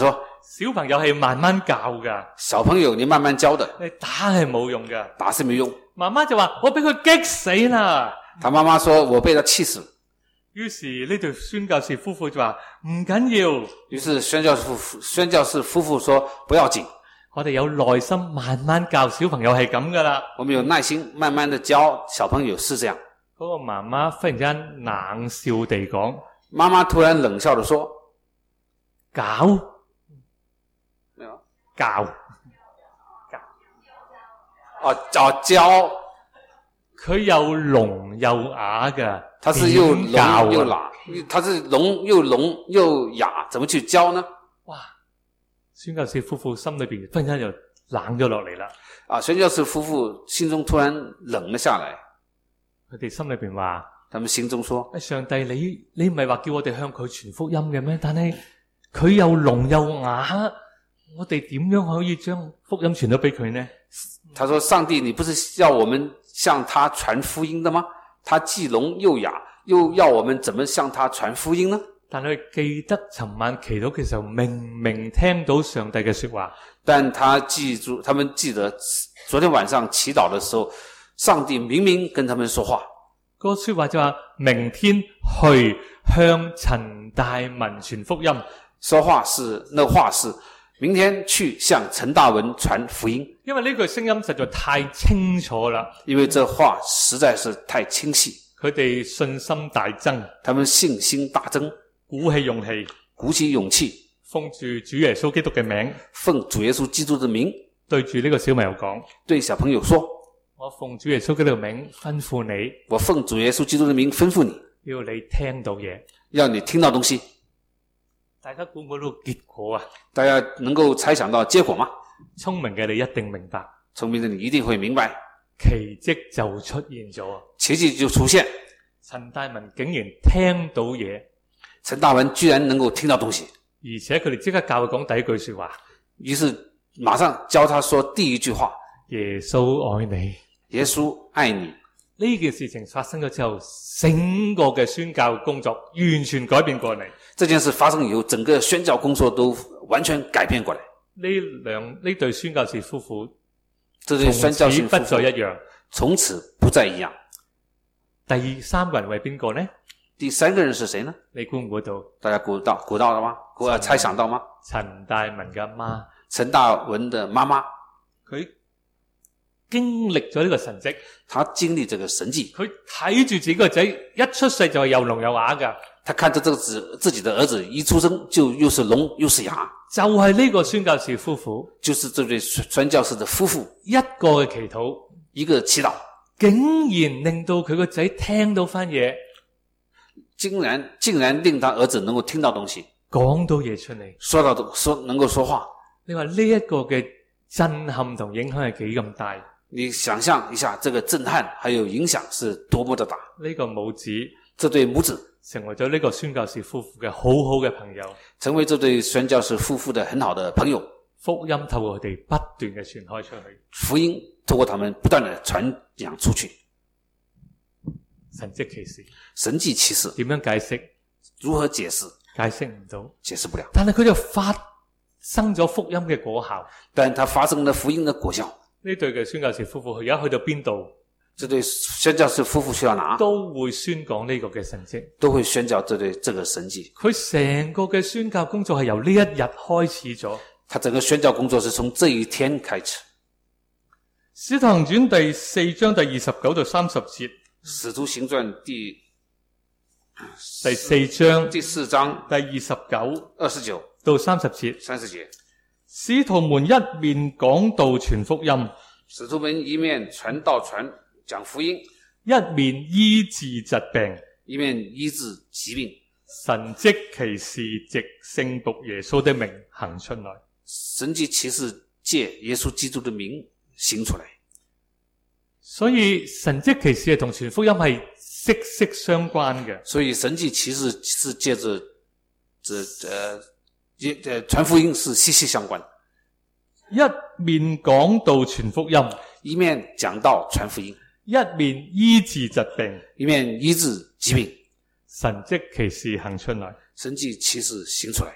Speaker 1: 小朋友係慢慢教㗎，
Speaker 2: 小朋友你慢慢教的，
Speaker 1: 你打係冇用㗎。
Speaker 2: 打是沒用。
Speaker 1: 媽媽就話：我俾佢激死啦！
Speaker 2: 他媽媽說我被他氣死。
Speaker 1: 於是呢對宣教士夫婦就話：唔緊要。
Speaker 2: 於是宣教士夫婦宣教士夫婦說：不要緊，
Speaker 1: 我哋有耐心慢慢教小朋友係咁㗎啦。
Speaker 2: 我們有耐心慢慢的教小朋友是這樣。
Speaker 1: 嗰個媽媽忽然間冷笑地講：
Speaker 2: 媽媽突然冷笑地說：
Speaker 1: 教
Speaker 2: 沒有
Speaker 1: 教教
Speaker 2: 哦教教，
Speaker 1: 佢又聾又啞㗎，
Speaker 2: 他是又
Speaker 1: 點教啊
Speaker 2: 聾又啞，他是聾又聾又啞，怎麼去教呢？
Speaker 1: 哇！宣教士夫婦心裏邊忽然間就冷咗落嚟啦。
Speaker 2: 啊，宣教士夫婦心中突然冷了下來。
Speaker 1: 佢哋心裏邊話：
Speaker 2: 他們心中說：
Speaker 1: 上帝，你你唔係話叫我哋向佢傳福音嘅咩？但係佢又聾又啞，我哋點樣可以將福音傳到俾佢呢？
Speaker 2: 他說：上帝，你不是要我們向他傳福音的嗎？他既聾又啞，又要我們怎麼向他傳福音呢？
Speaker 1: 但佢記得尋晚祈禱嘅時候，明明聽到上帝嘅說話，
Speaker 2: 但他記住，他們記得昨天晚上祈禱的時候，上帝明明跟他們說話。
Speaker 1: 個說話就話：明天去向陳大文傳福音。
Speaker 2: 說話是，那話是明天去向陳大文傳福音。
Speaker 1: 因為呢句聲音實在太清楚啦，
Speaker 2: 因為這話實在是太清晰，
Speaker 1: 佢哋信心大增，
Speaker 2: 他們信心大增，
Speaker 1: 鼓起勇氣，
Speaker 2: 鼓起勇氣，
Speaker 1: 奉住主耶穌基督嘅名，
Speaker 2: 奉主耶穌基督的名，
Speaker 1: 對住呢個小朋友講：
Speaker 2: 對小朋友說，
Speaker 1: 我奉主耶穌基督嘅名吩咐你，
Speaker 2: 我奉主耶穌基督的名吩咐你，
Speaker 1: 要你聽到嘢，
Speaker 2: 要你聽到東西。
Speaker 1: 大家估唔估到結果啊？
Speaker 2: 大家能夠猜想到結果嗎？
Speaker 1: 聰明嘅你一定明白，
Speaker 2: 聰明的你一定會明白，
Speaker 1: 奇蹟就出現咗，
Speaker 2: 奇蹟就出現。
Speaker 1: 陳大文竟然聽到嘢，
Speaker 2: 陳大文居然能夠聽到東西，
Speaker 1: 而且佢哋即刻教佢講第一句說話，
Speaker 2: 於是馬上教他說第一句話：
Speaker 1: 耶穌愛你。
Speaker 2: 耶穌愛你。
Speaker 1: 呢件事情發生咗之後，整個嘅宣教工作完全改變過嚟。
Speaker 2: 這件事發生以後，整個宣教工作都完全改變過來。
Speaker 1: 呢兩呢對宣教士夫婦，
Speaker 2: 這對宣教士夫婦
Speaker 1: 不再一樣，
Speaker 2: 從此不再一樣。
Speaker 1: 第三個人為邊個呢？
Speaker 2: 第三個人是誰呢？
Speaker 1: 你估唔估到？
Speaker 2: 大家估到估到了嗎？估啊，猜想到嗎？
Speaker 1: 陳大文嘅阿媽，
Speaker 2: 陳大文的媽媽，
Speaker 1: 佢經歷咗呢個神蹟，
Speaker 2: 他經歷這個神蹟，
Speaker 1: 佢睇住自己個仔一出世就係又聾又啞噶。
Speaker 2: 他看着這個子自己的兒子一出生就又是聾又是啞，
Speaker 1: 就係呢個宣教士夫婦，
Speaker 2: 就是這對宣教士的夫婦
Speaker 1: 一個嘅祈禱，
Speaker 2: 一個祈禱，
Speaker 1: 竟然令到佢個仔聽到翻嘢，
Speaker 2: 竟然竟然令他兒子能夠聽到東西，
Speaker 1: 講到嘢出嚟，
Speaker 2: 說到說能夠說話。
Speaker 1: 你話呢一個嘅震撼同影響係幾咁大？
Speaker 2: 你想象一下，這個震撼還有影響是多麼的大。
Speaker 1: 呢個母子，
Speaker 2: 這對母子
Speaker 1: 成為咗呢個宣教士夫婦嘅好好嘅朋友，
Speaker 2: 成為這對宣教士夫婦的很好的朋友。
Speaker 1: 福音透過佢哋不斷嘅傳開出去，
Speaker 2: 福音透過他們不斷的傳揚出去。
Speaker 1: 神蹟奇事，
Speaker 2: 神蹟奇事，
Speaker 1: 點樣解釋？
Speaker 2: 如何解釋？
Speaker 1: 解釋唔到，
Speaker 2: 解釋不了。
Speaker 1: 但係佢就發生咗福音嘅果效，
Speaker 2: 但他發生了福音的果效。
Speaker 1: 呢對嘅宣教士夫婦，佢而家去到邊度？
Speaker 2: 這對宣教士夫婦去到哪？
Speaker 1: 都會宣講呢個嘅神蹟，
Speaker 2: 都會宣教這對這個神蹟。
Speaker 1: 佢成個嘅宣教工作係由呢一日開始咗。
Speaker 2: 他整個宣教工作是從這一天開始。
Speaker 1: 使徒行傳第四章第二十九到三十節。
Speaker 2: 使徒行傳第
Speaker 1: 第四章
Speaker 2: 第四章
Speaker 1: 第二十九
Speaker 2: 二十九
Speaker 1: 到三十節。
Speaker 2: 三十節。
Speaker 1: 使徒們一面講道傳福音，
Speaker 2: 使徒們一面傳道傳講福音，
Speaker 1: 一面醫治疾病，
Speaker 2: 一面醫治疾病，
Speaker 1: 神蹟奇事藉聖僕耶穌的名行出來。
Speaker 2: 神蹟奇事借耶穌基督的名行出來。
Speaker 1: 所以神蹟奇事係同傳福音係息息相關嘅。
Speaker 2: 所以神蹟奇事是借着這呃呃傳福音是息息相關。
Speaker 1: 一面講道傳福音，
Speaker 2: 一面講道傳福音，
Speaker 1: 一面醫治疾病，
Speaker 2: 一面醫治疾病，
Speaker 1: 神蹟奇事行出來。
Speaker 2: 神蹟奇事行出來。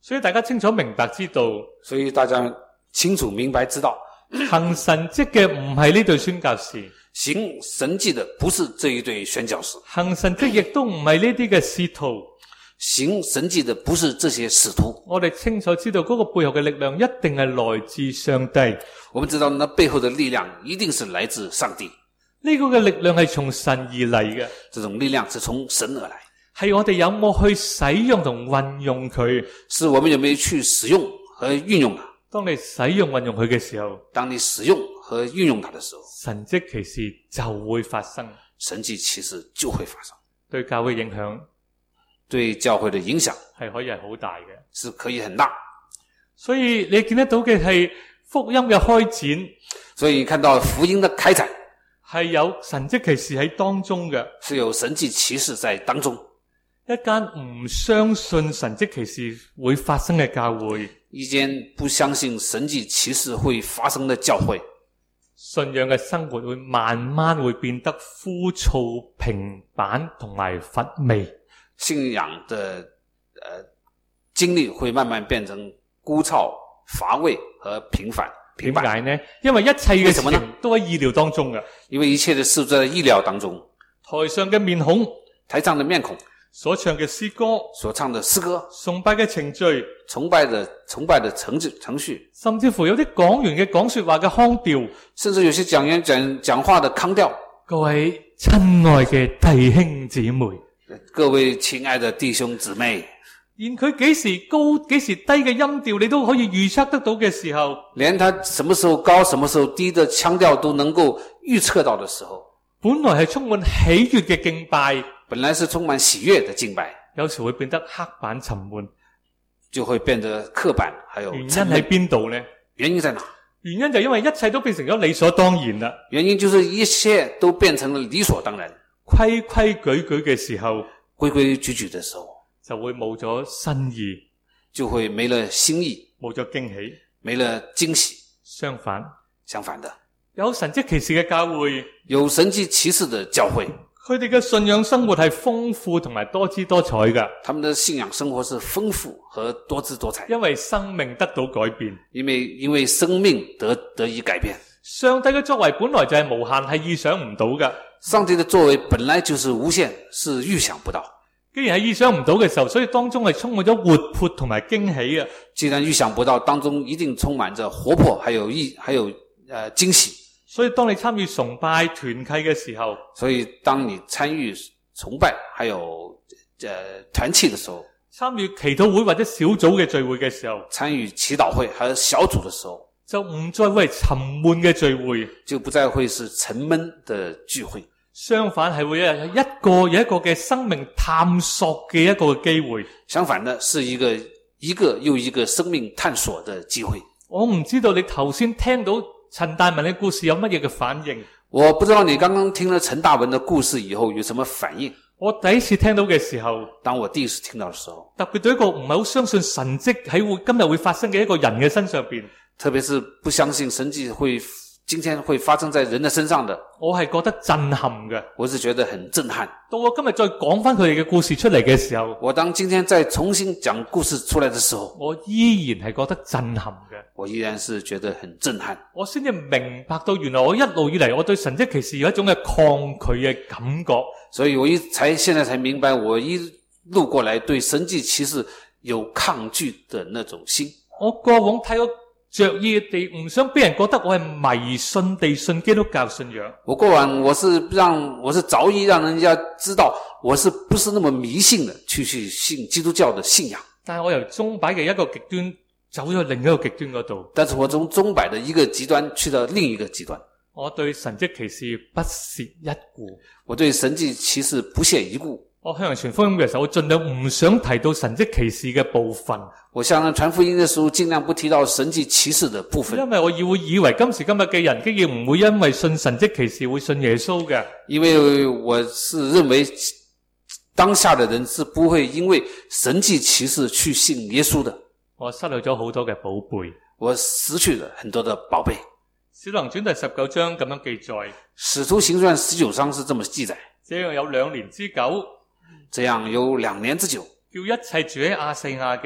Speaker 1: 所以大家清楚明白知道，
Speaker 2: 所以大家清楚明白知道，
Speaker 1: 行神蹟嘅唔係呢對宣教士，
Speaker 2: 行神蹟的不是這一對宣教士，
Speaker 1: 行神蹟亦都唔係呢啲嘅使徒。
Speaker 2: 行神蹟的不是這些使徒。
Speaker 1: 我哋清楚知道嗰個背後嘅力量一定係來自上帝。
Speaker 2: 我們知道那背後的力量一定是來自上帝。
Speaker 1: 呢個嘅力量係從神而嚟嘅，
Speaker 2: 這種力量是從神而來，
Speaker 1: 係我哋有冇去使用同運用佢。
Speaker 2: 是我們有沒有去使用和運用它。
Speaker 1: 當你使用運用佢嘅時候，
Speaker 2: 當你使用和運用它的時候，
Speaker 1: 神蹟奇事就會發生，
Speaker 2: 神蹟奇事就會發生。
Speaker 1: 對教會影響，
Speaker 2: 對教會的影響
Speaker 1: 係可以係好大嘅，
Speaker 2: 是可以很大。
Speaker 1: 所以你見得到嘅係福音嘅開展，
Speaker 2: 所以看到福音的開展
Speaker 1: 係有神蹟奇事喺當中嘅，
Speaker 2: 是有神蹟奇事在當中。
Speaker 1: 一間唔相信神蹟奇事會發生嘅教會，
Speaker 2: 一間不相信神蹟奇事會發生的教會，
Speaker 1: 信仰嘅生活會慢慢會變得枯燥、平板同埋乏味。
Speaker 2: 信仰的呃經歷會慢慢變成枯燥、乏味和平凡。
Speaker 1: 點解呢？因為一切嘅事情都喺意料當中嘅。
Speaker 2: 因為一切的事都在意料當中。
Speaker 1: 台上嘅面孔，
Speaker 2: 台上的面孔，
Speaker 1: 所唱嘅詩歌，
Speaker 2: 所唱的詩歌，
Speaker 1: 崇拜嘅程序，
Speaker 2: 崇拜的崇拜的程序程序，
Speaker 1: 甚至乎有啲講員嘅講說話嘅腔調，
Speaker 2: 甚至有些講員講講話的腔調。
Speaker 1: 各位親愛嘅弟兄姊妹，
Speaker 2: 各位親愛的弟兄姊妹，
Speaker 1: 連佢幾時高幾時低嘅音調你都可以預測得到嘅時候，
Speaker 2: 連他什麼時候高什麼時候低的腔調都能夠預測到的時候，
Speaker 1: 本來係充滿喜悅嘅敬拜，
Speaker 2: 本來是充滿喜悅的敬拜，
Speaker 1: 有時會變得刻板沉悶，
Speaker 2: 就會變得刻板，還有
Speaker 1: 原因喺邊度呢？
Speaker 2: 原因在哪？
Speaker 1: 原因就因為一切都變成咗理所當然啦。
Speaker 2: 原因就是一切都變成了理所當然，
Speaker 1: 規規矩矩嘅時候，
Speaker 2: 規規矩矩的時候，
Speaker 1: 就會冇咗新意，
Speaker 2: 就會沒了新意，
Speaker 1: 冇咗驚喜，
Speaker 2: 沒了驚喜。
Speaker 1: 相反，
Speaker 2: 相反的，
Speaker 1: 有神蹟奇事嘅教會，
Speaker 2: 有神蹟奇事的教會，
Speaker 1: 佢哋嘅信仰生活係豐富同埋多姿多彩嘅。
Speaker 2: 他們的信仰生活是豐富和多姿多彩，
Speaker 1: 因為生命得到改變，
Speaker 2: 因為因為生命得得以改變。
Speaker 1: 上帝嘅作為本來就係無限，係意想唔到嘅。
Speaker 2: 上帝的作為本來就是無限，是預想不到。
Speaker 1: 既然係意想唔到嘅時候，所以當中係充滿咗活潑同埋驚喜嘅。
Speaker 2: 既然預想不到，當中一定充滿着活潑，還有意，還有呃驚喜。
Speaker 1: 所以當你參與崇拜團契嘅時候，
Speaker 2: 所以當你參與崇拜還有呃團契的時候，
Speaker 1: 參與祈禱會或者小組嘅聚會嘅時候，
Speaker 2: 參與祈禱會還有小組的時候，
Speaker 1: 就唔再會係沉悶嘅聚會，
Speaker 2: 就不再會是沉悶的聚會。
Speaker 1: 相反係會有一個有一個嘅生命探索嘅一個機會。
Speaker 2: 相反呢，是一個一個又一個生命探索的機會。
Speaker 1: 我唔知道你頭先聽到陳大文嘅故事有乜嘢嘅反應？
Speaker 2: 我不知道你剛剛聽了陳大文的故事以後有什麼反應？
Speaker 1: 我第一次聽到嘅時候，
Speaker 2: 當我第一次聽到的時候，
Speaker 1: 特別對一個唔係好相信神蹟喺會今日會發生嘅一個人嘅身上邊，
Speaker 2: 特別是不相信神蹟會今天會發生在人的身上的，
Speaker 1: 我係覺得震撼嘅。
Speaker 2: 我是覺得很震撼。
Speaker 1: 到我今日再講翻佢哋嘅故事出嚟嘅時候，
Speaker 2: 我當今天再重新講故事出來的時候，
Speaker 1: 我依然係覺得震撼嘅。
Speaker 2: 我依然是覺得很震撼。
Speaker 1: 我先至明白到原來我一路以嚟我對神蹟奇事有一種嘅抗拒嘅感覺，
Speaker 2: 所以我一才現在才明白，我一路過來對神蹟奇事有抗拒的那種心。
Speaker 1: 我過往睇過着意地唔想俾人覺得我係迷信地信基督教信仰。
Speaker 2: 我過往我是讓我是着意讓人家知道我是不是那麼迷信的去去信基督教的信仰。
Speaker 1: 但係我由鐘擺嘅一個極端走咗去另一個極端嗰度。
Speaker 2: 但是我從鐘擺的一個極端去到另一個極端。
Speaker 1: 我對神蹟奇事不屑一顧。
Speaker 2: 我對神蹟奇事不屑一顧。
Speaker 1: 我向人傳福音嘅時候，我盡量唔想提到神蹟奇事嘅部分。
Speaker 2: 我向人傳福音嘅時候，盡量不提到神蹟奇事的部分。
Speaker 1: 因為我以會以為今時今日嘅人，竟然唔會因為信神蹟奇事會信耶穌嘅。
Speaker 2: 因為我是認為當下的人是不會因為神蹟奇事去信耶穌的。
Speaker 1: 我失去咗好多嘅寶貝，
Speaker 2: 我失去了很多的寶貝。
Speaker 1: 使徒行傳第十九章咁樣記載，
Speaker 2: 使徒行傳十九章是這麼記載，
Speaker 1: 這樣有兩年之久。
Speaker 2: 這樣有兩年之久，
Speaker 1: 叫一切住喺亞細亞嘅，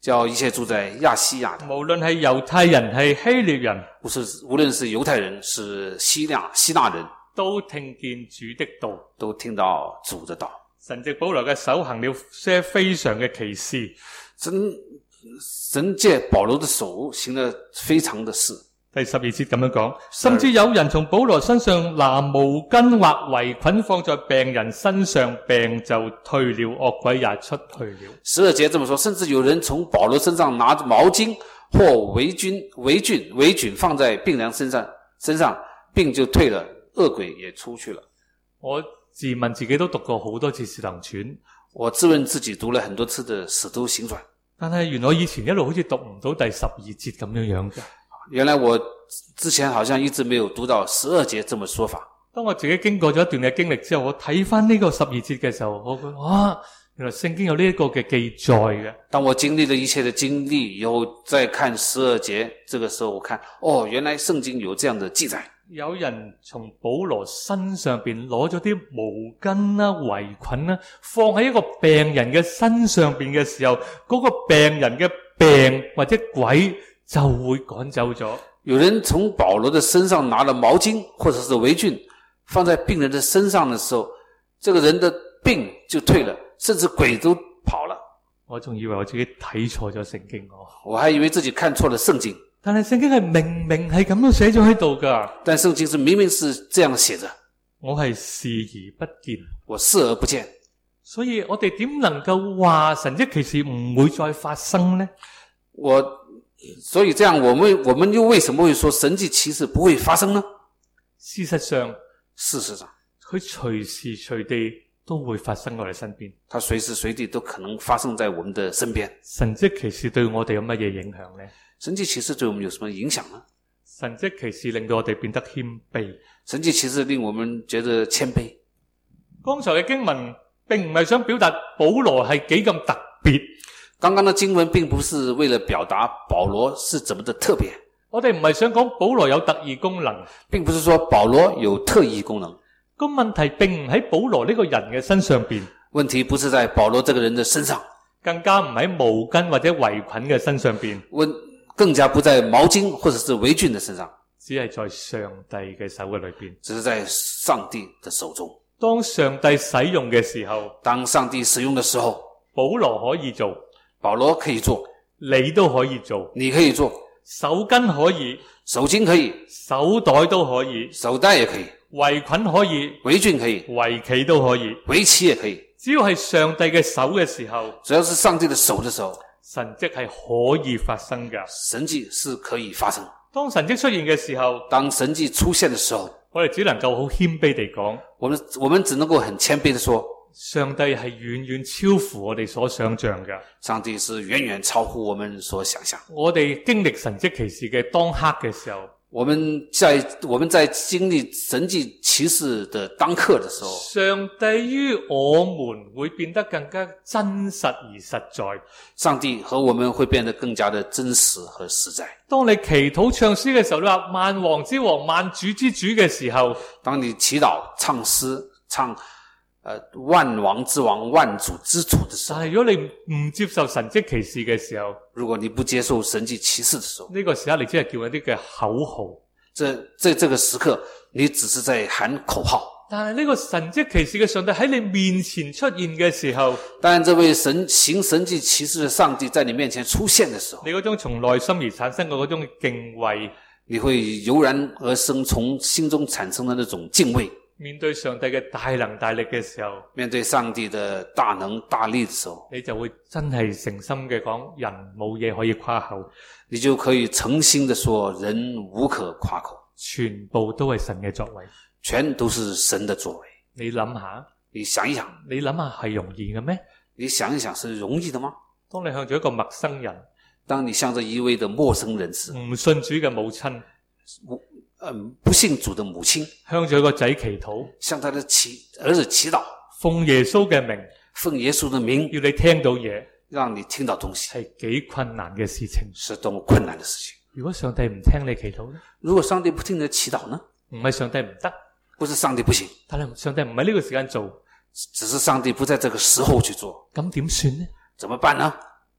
Speaker 2: 叫一切住在亞西亞的，
Speaker 1: 無論係猶太人係希臘人，
Speaker 2: 無是無論是猶太人是希臘希臘人，
Speaker 1: 都聽見主的道，
Speaker 2: 都聽到主的道。
Speaker 1: 神藉保羅嘅手行了些非常嘅奇事。
Speaker 2: 神神借保羅的手行了非常的事。
Speaker 1: 第十二節咁樣講，甚至有人從保羅身上拿毛巾或圍裙放在病人身上，病就退了，惡鬼也出去了。
Speaker 2: 十二節這麼說，甚至有人從保羅身上拿着毛巾或圍巾圍巾圍裙放在病人身上，身上病就退了，惡鬼也出去了。
Speaker 1: 我自問自己都讀過好多次使徒行傳，
Speaker 2: 我自問自己讀了很多次的使徒行傳，
Speaker 1: 但係原來以前一路好似讀唔到第十二節咁樣樣嘅。
Speaker 2: 原來我之前好像一直沒有讀到十二節這麼說法。
Speaker 1: 當我自己經過咗一段嘅經歷之後，我睇翻呢個十二節嘅時候，我覺得哇，原來聖經有呢一個嘅記載嘅。
Speaker 2: 當我經歷了一切的經歷以後，再看十二節，這個時候我看，哦，原來聖經有這樣的記載。
Speaker 1: 有人從保羅身上邊攞咗啲毛巾啦、圍裙啦，放喺一個病人嘅身上邊嘅時候，嗰個病人嘅病或者鬼就會趕走咗。
Speaker 2: 有人從保羅的身上拿了毛巾或者是圍巾，放在病人的身上的時候，這個人的病就退了，甚至鬼都跑了。
Speaker 1: 我仲以為我自己睇錯咗聖經，我
Speaker 2: 我還以為自己看錯了聖經。
Speaker 1: 但係聖經係明明係咁樣寫咗喺度噶。
Speaker 2: 但聖經是明明是這樣寫着。
Speaker 1: 我係視而不見，
Speaker 2: 我視而不見。
Speaker 1: 所以我哋點能夠話神蹟奇事唔會再發生呢？
Speaker 2: 我所以這樣，我們我們又為什麼會說神蹟奇事不會發生呢？
Speaker 1: 事實上，
Speaker 2: 事實上，
Speaker 1: 佢隨時隨地都會發生喺我哋身邊。
Speaker 2: 它隨時隨地都可能發生在我們的身邊。
Speaker 1: 神蹟奇事對我哋有乜嘢影響呢？
Speaker 2: 神蹟奇事對我們有什麼影響呢？
Speaker 1: 神蹟奇事令到我哋變得謙卑。
Speaker 2: 神蹟奇事令我們覺得謙卑。
Speaker 1: 剛才嘅經文並唔係想表達保羅係幾咁特別。
Speaker 2: 剛剛的經文並不是為了表達保羅是怎麼的特別。
Speaker 1: 我哋唔係想講保羅有特異功能，
Speaker 2: 並不是說保羅有特異功能。
Speaker 1: 個問題並唔喺保羅呢個人嘅身上邊。
Speaker 2: 問題不是在保羅這個人的身上，
Speaker 1: 更加唔喺毛巾或者圍裙嘅身上邊。
Speaker 2: 問更加不在毛巾或者是圍裙的身上，
Speaker 1: 只係在上帝嘅手嘅裏邊，
Speaker 2: 只是在上帝的手中。
Speaker 1: 當上帝使用嘅時候，
Speaker 2: 當上帝使用的時候，
Speaker 1: 保羅可以做，
Speaker 2: 保羅可以做，
Speaker 1: 你都可以做，
Speaker 2: 你可以做，
Speaker 1: 手巾可以，
Speaker 2: 手巾可以，
Speaker 1: 手袋都可以，
Speaker 2: 手袋也可以，
Speaker 1: 圍裙可以，
Speaker 2: 圍裙可以，
Speaker 1: 圍棋都可以，
Speaker 2: 圍棋也可以。
Speaker 1: 只要係上帝嘅手嘅時候，
Speaker 2: 只要是上帝的手的時候，
Speaker 1: 神蹟係可以發生㗎。
Speaker 2: 神蹟是可以發生。
Speaker 1: 當神蹟出現嘅時候，
Speaker 2: 當神蹟出現的時候，
Speaker 1: 我哋只能夠好謙卑地講，
Speaker 2: 我們我們只能夠很謙卑地說，
Speaker 1: 上帝係遠遠超乎我哋所想象㗎。
Speaker 2: 上帝是遠遠超乎我們所想象。
Speaker 1: 我哋經歷神蹟奇事嘅當刻嘅時候，
Speaker 2: 我們在我們在經歷神蹟奇事的當刻的時候，
Speaker 1: 上帝於我們會變得更加真實而實在。
Speaker 2: 上帝和我們會變得更加的真實和實在。
Speaker 1: 當你祈禱唱詩嘅時候，你話萬王之王、萬主之主嘅時候，
Speaker 2: 當你祈禱唱詩唱呃萬王之王、萬主之主的時候，
Speaker 1: 但係如果你唔接受神蹟奇事嘅時候，
Speaker 2: 如果你不接受神蹟奇事的時候，
Speaker 1: 呢個時候你只係叫一啲嘅口號。
Speaker 2: 這在這個時刻，你只是在喊口號。
Speaker 1: 但係呢個神蹟奇事嘅上帝喺你面前出現嘅時候，
Speaker 2: 當然這位神行神蹟奇事的上帝在你面前出現的時候，
Speaker 1: 你嗰種從內心而產生嘅嗰種敬畏，
Speaker 2: 你會油然而生從心中產生的那種敬畏。
Speaker 1: 面對上帝嘅大能大力嘅時候，
Speaker 2: 面對上帝的大能大力的時候，
Speaker 1: 你就會真係誠心嘅講，人冇嘢可以誇口，
Speaker 2: 你就可以誠心的說，人無可誇口，
Speaker 1: 全部都係神嘅作為，
Speaker 2: 全都是神的作為。
Speaker 1: 你諗下，
Speaker 2: 你想一想，
Speaker 1: 你諗下係容易嘅咩？
Speaker 2: 你想一想是容易的嗎？
Speaker 1: 當你向住一個陌生人，
Speaker 2: 當你向着一位的陌生人士，
Speaker 1: 唔信主嘅母親，
Speaker 2: 嗯，不信主的母親，
Speaker 1: 向住一個仔祈禱，
Speaker 2: 向他的祈兒子祈禱，
Speaker 1: 奉耶穌嘅名，
Speaker 2: 奉耶穌的名，
Speaker 1: 要你聽到嘢，
Speaker 2: 讓你聽到東西，
Speaker 1: 係幾困難嘅事情，
Speaker 2: 是多麼困難的事情。
Speaker 1: 如果上帝唔聽你祈禱呢？
Speaker 2: 如果上帝不聽你的祈禱呢？
Speaker 1: 唔係上帝唔得，
Speaker 2: 不是上帝不行，
Speaker 1: 但係上帝唔喺呢個時間做，
Speaker 2: 只是上帝不在這個時候去做，
Speaker 1: 咁點算呢？
Speaker 2: 怎麼辦呢？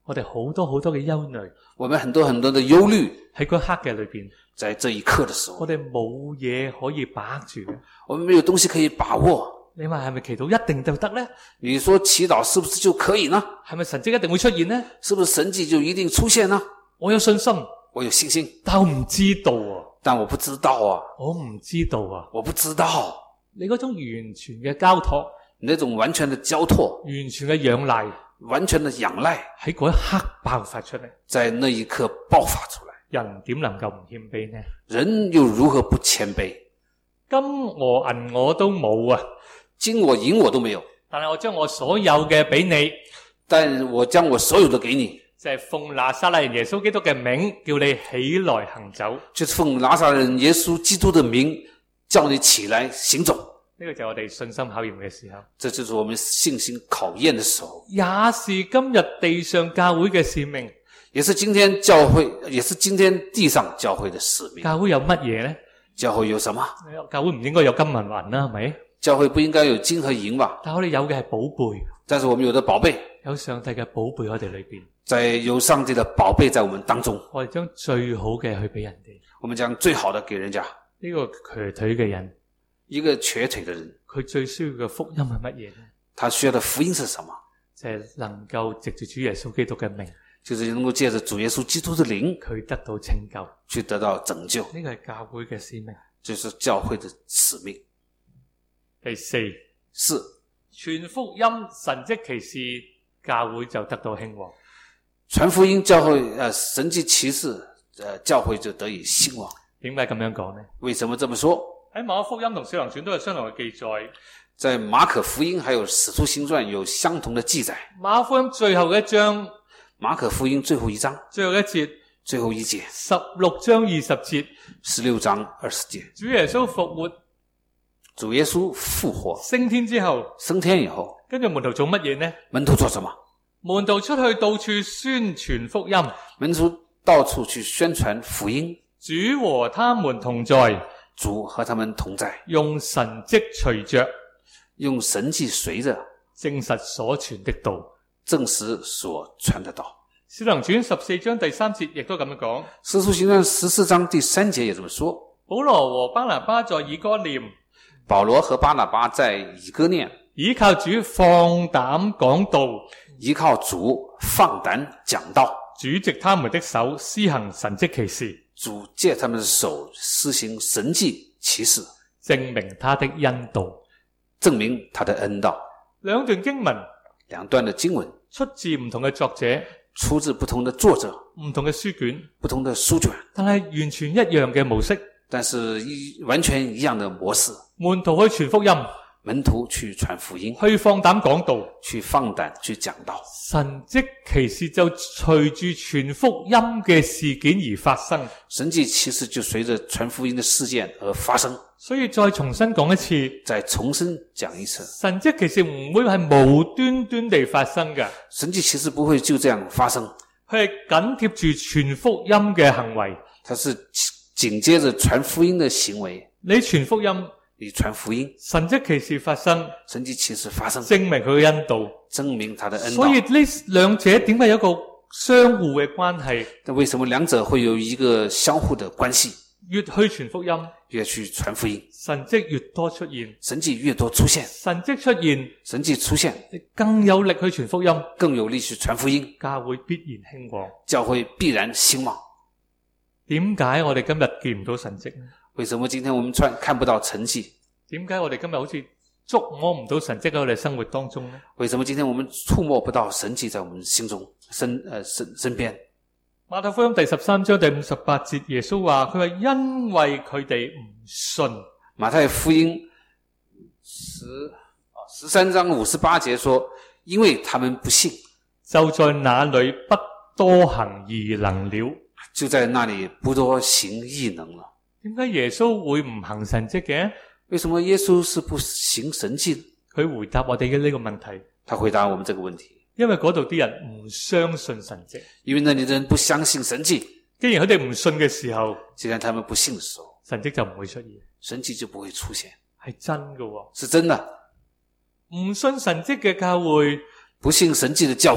Speaker 1: 我哋好多好多嘅憂慮
Speaker 2: 我們很多很多的憂慮，
Speaker 1: 喺嗰刻嘅裏邊，
Speaker 2: 在這一刻的時候，
Speaker 1: 我哋冇嘢可以把握住嘅。
Speaker 2: 我們沒有東西可以把握。
Speaker 1: 你話係咪祈禱一定就得呢？
Speaker 2: 你說祈禱是不是就可以呢？
Speaker 1: 係咪神蹟一定會出現呢？
Speaker 2: 是不是神蹟就一定出現呢？
Speaker 1: 我有信心，
Speaker 2: 我有信心，
Speaker 1: 但我唔知道啊，
Speaker 2: 但我不知道啊，
Speaker 1: 我唔知道啊。
Speaker 2: 我不知道。
Speaker 1: 你嗰種完全嘅交託，
Speaker 2: 那種完全的交託，
Speaker 1: 完全嘅仰賴，
Speaker 2: 完全的仰賴，
Speaker 1: 喺嗰一刻爆發出嚟，
Speaker 2: 在那一刻爆發出來，
Speaker 1: 人點能夠唔謙卑呢？
Speaker 2: 人又如何不謙卑？
Speaker 1: 金我銀我都冇啊，
Speaker 2: 金我銀我都沒有，
Speaker 1: 但係我將我所有嘅俾你，
Speaker 2: 但我將我所有的給你，
Speaker 1: 就係奉拿撒勒人耶穌基督嘅名，叫你起來行走。
Speaker 2: 就是奉拿撒勒人耶穌基督的名，叫你起來行走。
Speaker 1: 呢個就係我哋信心考驗嘅時候，
Speaker 2: 這就是我們信心考驗的時候，
Speaker 1: 也是今日地上教會嘅使命。
Speaker 2: 也是今天教會，也是今天地上教會的使命。
Speaker 1: 教會有乜嘢呢？
Speaker 2: 教會有什麼？
Speaker 1: 教會唔應該有金銀銀啦，係咪？
Speaker 2: 教會不應該有金和銀吧？
Speaker 1: 但我哋有嘅係寶貝，
Speaker 2: 但是我們有的寶貝，
Speaker 1: 有上帝嘅寶貝喺我哋裏邊，
Speaker 2: 在有上帝的寶貝在我們當中，
Speaker 1: 我哋將最好嘅去俾人哋。
Speaker 2: 我們將最好的給人家。
Speaker 1: 呢個瘸腿嘅人，
Speaker 2: 一個瘸腿的人，
Speaker 1: 佢最需要嘅福音係乜嘢呢？
Speaker 2: 他需要的福音是什麼？
Speaker 1: 就係能夠藉住主耶穌基督嘅名，
Speaker 2: 就是能夠借着主耶穌基督的靈，
Speaker 1: 佢得到拯救，
Speaker 2: 去得到拯救。
Speaker 1: 呢個係教會嘅使命。
Speaker 2: 就是教會的使命。
Speaker 1: 第四，
Speaker 2: 四，
Speaker 1: 傳福音神蹟奇事，教會就得到興旺。
Speaker 2: 傳福音教會，呃，神蹟奇事，呃，教會就得以興旺。
Speaker 1: 點解咁樣講呢？
Speaker 2: 為什麼這麼說？
Speaker 1: 喺馬可福音同使徒行傳都有相同嘅記載。
Speaker 2: 在馬可福音還有使徒行傳有相同的記載。
Speaker 1: 馬可福音最後一章，
Speaker 2: 馬可福音最後一章，
Speaker 1: 最後一節，
Speaker 2: 最後一節，
Speaker 1: 十六章二十節，
Speaker 2: 十六章二十節，
Speaker 1: 主耶穌復活，
Speaker 2: 主耶穌復活，
Speaker 1: 升天之後，
Speaker 2: 升天以後，
Speaker 1: 跟住門徒做乜嘢呢？
Speaker 2: 門徒做什麼？
Speaker 1: 門徒出去到處宣傳福音，
Speaker 2: 門徒到處去宣傳福音，
Speaker 1: 主和他們同在，
Speaker 2: 主和他們同在，
Speaker 1: 用神蹟隨着，
Speaker 2: 用神蹟隨着，
Speaker 1: 證實所傳的道，
Speaker 2: 證實所傳的道。
Speaker 1: 使徒行傳十四章第三節亦都咁樣講。
Speaker 2: 使徒行傳十四章第三節也這麼說。
Speaker 1: 保羅和巴拿巴在以哥念，
Speaker 2: 保羅和巴拿巴在以哥念，
Speaker 1: 依靠主放膽講道，
Speaker 2: 依靠主放膽講道，
Speaker 1: 主藉他們的手施行神蹟奇事，
Speaker 2: 主借他們的手施行神蹟奇事，
Speaker 1: 證明他的恩道，
Speaker 2: 證明他的恩道。
Speaker 1: 兩段經文，
Speaker 2: 兩段的經文
Speaker 1: 出自唔同嘅作者，
Speaker 2: 出自不同的作者，
Speaker 1: 唔同嘅書卷，
Speaker 2: 不同的書卷，
Speaker 1: 但係完全一樣嘅模式，
Speaker 2: 但是一完全一樣的模式。
Speaker 1: 門徒去傳福音，
Speaker 2: 門徒去傳福音，
Speaker 1: 去放膽講道，
Speaker 2: 去放膽去講道，
Speaker 1: 神蹟奇事就隨住傳福音嘅事件而發生，
Speaker 2: 神蹟奇事就隨着傳福音的事件而發生。
Speaker 1: 所以再重新講一次，
Speaker 2: 再重新講一次，
Speaker 1: 神蹟奇事唔會係無端端地發生嘅，
Speaker 2: 神蹟奇事不會就這樣發生，
Speaker 1: 佢係緊貼住傳福音嘅行為，
Speaker 2: 它是緊接着傳福音的行為。
Speaker 1: 你傳福音，
Speaker 2: 你傳福音，
Speaker 1: 神蹟奇事發生，
Speaker 2: 神蹟奇事發生，
Speaker 1: 證明佢嘅恩道，
Speaker 2: 證明他的恩道。
Speaker 1: 所以呢兩者點解有一個相互嘅關係？
Speaker 2: 那為什麼兩者會有一個相互的關係？
Speaker 1: 越去傳福音，
Speaker 2: 越去傳福音，
Speaker 1: 神蹟越多出現，
Speaker 2: 神蹟越多出現，
Speaker 1: 神蹟出現，
Speaker 2: 神蹟出現，
Speaker 1: 你更有力去傳福音，
Speaker 2: 更有力去傳福音，
Speaker 1: 教會必然興旺，
Speaker 2: 教會必然興旺。
Speaker 1: 點解我哋今日見唔到神蹟呢？
Speaker 2: 為什麼今天我們看看不到神蹟？
Speaker 1: 點解我哋今日好似觸摸唔到神蹟喺我哋生活當中呢？
Speaker 2: 為什麼今天我們觸摸不到神蹟在我們心中身呃身身邊？
Speaker 1: 馬太福音第十三章第五十八節，耶穌話：佢話因為佢哋唔信。
Speaker 2: 馬太福音十十三章五十八節說，因為他們不信，
Speaker 1: 就在那裏不多行異能了。
Speaker 2: 就在那裏不多行異能了。
Speaker 1: 點解耶穌會唔行神蹟嘅？
Speaker 2: 為什麼耶穌是不行神蹟？
Speaker 1: 佢回答我哋嘅呢個問題。
Speaker 2: 他回答我們這個問題。
Speaker 1: 因為嗰度啲人唔相信神蹟，
Speaker 2: 因為那裏的人不相信神蹟。
Speaker 1: 既然佢哋唔信嘅時候，
Speaker 2: 既然他們不信的時候，
Speaker 1: 神蹟就唔會出現，
Speaker 2: 神蹟就不會出現，
Speaker 1: 係真嘅喎、哦，
Speaker 2: 是真的。
Speaker 1: 唔信神蹟嘅教會，
Speaker 2: 不信神蹟的教會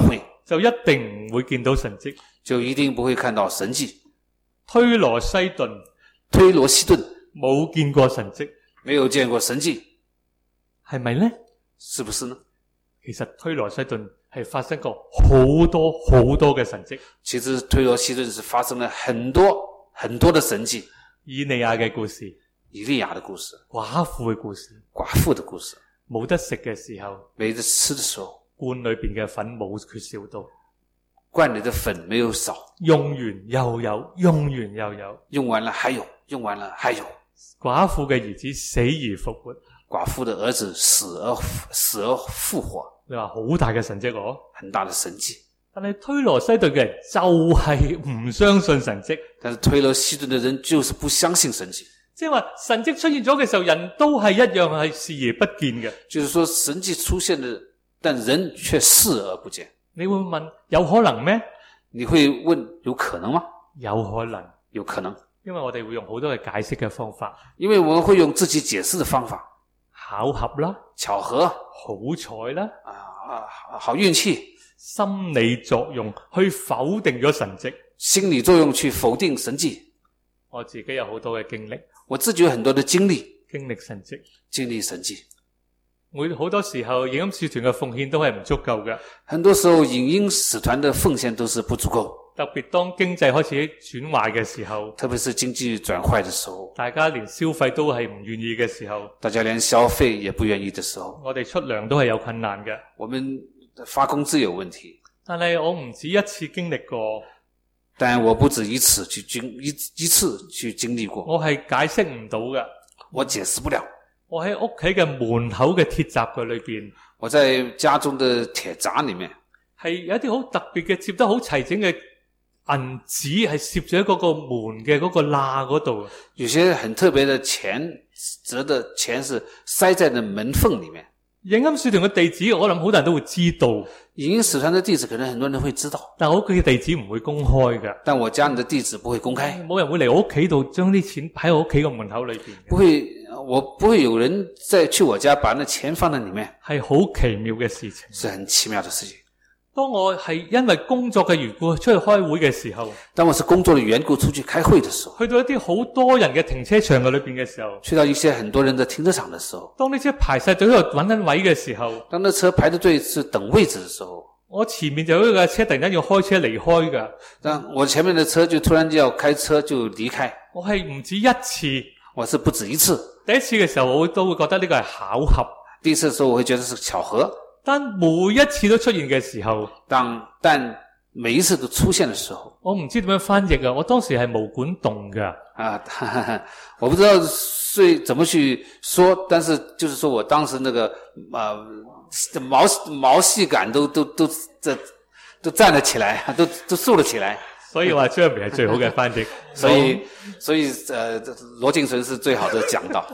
Speaker 1: 就一定唔會見到神蹟。
Speaker 2: 就一定不會看到神蹟。
Speaker 1: 推羅西頓
Speaker 2: 推羅西頓
Speaker 1: 冇見過神蹟，
Speaker 2: 沒有見過神蹟，
Speaker 1: 係咪呢？
Speaker 2: 是不是呢？
Speaker 1: 其實推羅西頓係發生過好多好多嘅神蹟。
Speaker 2: 其實推羅西頓是發生了很多很多的神蹟。
Speaker 1: 以利亞嘅故事，
Speaker 2: 以利亞的故事，
Speaker 1: 寡婦嘅故事，
Speaker 2: 寡婦的故事，
Speaker 1: 冇得食嘅時候，
Speaker 2: 沒得吃的時候，
Speaker 1: 罐裏邊嘅粉冇缺少到，
Speaker 2: 罐裏的粉沒有少，
Speaker 1: 用完又有，用完又有，
Speaker 2: 用完了還有，用完了還有。
Speaker 1: 寡婦嘅兒子死而復活，
Speaker 2: 寡婦的兒子死而死而復活。
Speaker 1: 你話好大嘅神蹟喎，
Speaker 2: 很大的神蹟。
Speaker 1: 但係推羅西頓嘅人就係唔相信神蹟，
Speaker 2: 但是推羅西頓的人就是不相信神蹟。
Speaker 1: 即係話神蹟出現咗嘅時候，人都係一樣係視而不見嘅。
Speaker 2: 就是說神蹟出現了，但人卻視而不見。
Speaker 1: 你會問有可能咩？
Speaker 2: 你會問有可能嗎？
Speaker 1: 有可能，
Speaker 2: 有可能。
Speaker 1: 因為我哋會用好多嘅解釋嘅方法，
Speaker 2: 因為我們會用自己解釋的方法，
Speaker 1: 巧合啦，
Speaker 2: 巧合，
Speaker 1: 好彩啦，
Speaker 2: 啊啊，好運氣，
Speaker 1: 心理作用去否定咗神蹟，
Speaker 2: 心理作用去否定神蹟。
Speaker 1: 我自己有好多嘅經歷，
Speaker 2: 我自己有很多的經歷，
Speaker 1: 經歷神蹟，
Speaker 2: 經歷神蹟。
Speaker 1: 每好多時候影音使團嘅奉獻都係唔足夠嘅，
Speaker 2: 很多時候影音使團的奉獻都是不足夠。
Speaker 1: 特別當經濟開始轉壞嘅時候，
Speaker 2: 特別是經濟轉壞的時候，
Speaker 1: 大家連消費都係唔願意嘅時候，
Speaker 2: 大家連消費也不願意的時候，
Speaker 1: 我哋出糧都係有困難嘅。
Speaker 2: 我們發工資有問題，
Speaker 1: 但係我唔止一次經歷過，
Speaker 2: 但我不止一次去經一一次去經歷過，
Speaker 1: 我係解釋唔到嘅，
Speaker 2: 我解釋不了。
Speaker 1: 我喺屋企嘅門口嘅鐵閘嘅裏邊，
Speaker 2: 我在家中的鐵閘裏面，係
Speaker 1: 有一啲好特別嘅接得好齊整嘅銀紙係攝咗喺嗰個門嘅嗰個罅嗰度，
Speaker 2: 有些很特別的錢，折的錢是塞在那門縫裏面。
Speaker 1: 影音使團嘅地址，我諗好多人都會知道。
Speaker 2: 影音使團的地址可能很多人都會知道，
Speaker 1: 但我屋企嘅地址唔會公開嘅。
Speaker 2: 但我家人的地址不會公開，
Speaker 1: 冇人會嚟我屋企度將啲錢擺喺我屋企個門口裏邊。
Speaker 2: 不會，我不會有人再去我家把那錢放在裏面。
Speaker 1: 係好奇妙嘅事情，
Speaker 2: 是很奇妙的事情。
Speaker 1: 當我係因為工作嘅緣故出去開會嘅時候，
Speaker 2: 當我是工作的緣故出去開會的時候，
Speaker 1: 去到一啲好多人嘅停車場嘅裏邊嘅時候，
Speaker 2: 去到一些很多人的停車場的時候，
Speaker 1: 當呢車排晒隊喺度揾緊位嘅時候，
Speaker 2: 當那車排的隊是等位置的時候，
Speaker 1: 我前面就有一架車突然間要開車離開㗎，
Speaker 2: 但我前面的車就突然間要開車就離開。
Speaker 1: 我係唔止一次，
Speaker 2: 我是不止一次。
Speaker 1: 第一次嘅時候我都會覺得呢個係巧合，
Speaker 2: 第一次的時候我會覺得是巧合。
Speaker 1: 但每一次都出現嘅時候，
Speaker 2: 當但每一次都出現的時候，
Speaker 1: 我唔知點樣翻譯啊！我當時係毛管動㗎
Speaker 2: 啊哈哈，我不知道所怎麼去說，但是就是說我當時那個啊、呃、毛毛細感都都都都都站了起來，都都豎了起來。
Speaker 1: 所以話張明係最好嘅翻譯，
Speaker 2: 所以所以呃羅敬純是最好的講道。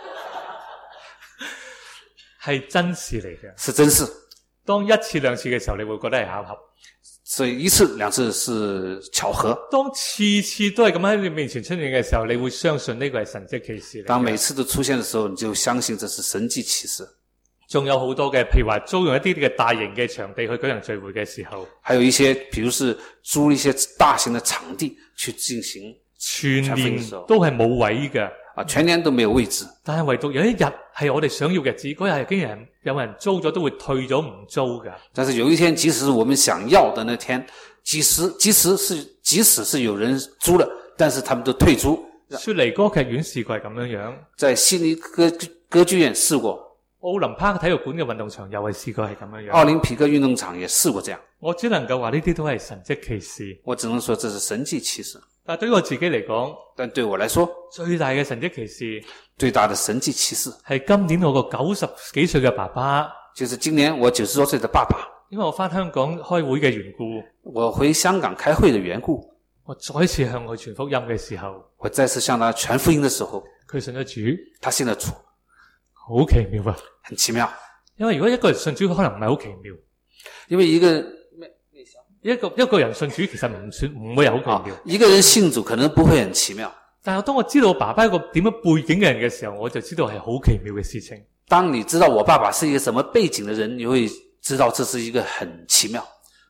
Speaker 2: 係
Speaker 1: 真事嚟嘅，
Speaker 2: 是真事。
Speaker 1: 當一次兩次嘅時候，你會覺得係巧合。
Speaker 2: 所以一次兩次是巧合。
Speaker 1: 當次次都係咁喺你面前出現嘅時候，你會相信呢個係神蹟奇事嚟嘅。
Speaker 2: 當每次都出現嘅時候，你就相信這是神蹟奇事。
Speaker 1: 仲有好多嘅，譬如話租用一啲嘅大型嘅場地去舉行聚會嘅時候，
Speaker 2: 還有一些，譬如是租一些大型的場地去進行
Speaker 1: 全年都係冇位嘅。
Speaker 2: 啊，全年都沒有位置，
Speaker 1: 但係唯獨有一日係我哋想要嘅日子，嗰日竟然有人租咗都會退咗唔租噶。
Speaker 2: 但是有一天，即使我們想要的那天，即使即使是即使是有人租了，但是他們都退租。
Speaker 1: 雪梨歌劇院試過係咁樣樣，
Speaker 2: 在悉尼歌歌劇院試過，
Speaker 1: 奧林匹克體育館嘅運動場又係試過係咁樣樣，
Speaker 2: 奧林匹克運動場也試過這樣。
Speaker 1: 我只能夠話呢啲都係神蹟奇事，
Speaker 2: 我只能說這是神蹟奇事。
Speaker 1: 但對於我自己嚟講，
Speaker 2: 但對我來說，
Speaker 1: 最大嘅神蹟奇事，
Speaker 2: 最大的神蹟奇事
Speaker 1: 係今年我個九十幾歲嘅爸爸，
Speaker 2: 就是今年我九十多歲的爸爸。
Speaker 1: 因為我返香港開會嘅緣故，
Speaker 2: 我回香港開會的緣故，
Speaker 1: 我再次向佢傳福音嘅時候，
Speaker 2: 我再次向他傳福音的時候，
Speaker 1: 佢信咗主，
Speaker 2: 他信了主，
Speaker 1: 好奇妙啊！
Speaker 2: 很奇妙。
Speaker 1: 因為如果一個人信主，可能唔係好奇妙，
Speaker 2: 因為一個
Speaker 1: 一個一個人信主其實唔算唔會係好奇妙、哦。
Speaker 2: 一個人信主可能不會很奇妙，
Speaker 1: 但係當我知道我爸爸一個點樣背景嘅人嘅時候，我就知道係好奇妙嘅事情。
Speaker 2: 當你知道我爸爸是一個什麼背景的人，你會知道這是一個很奇妙。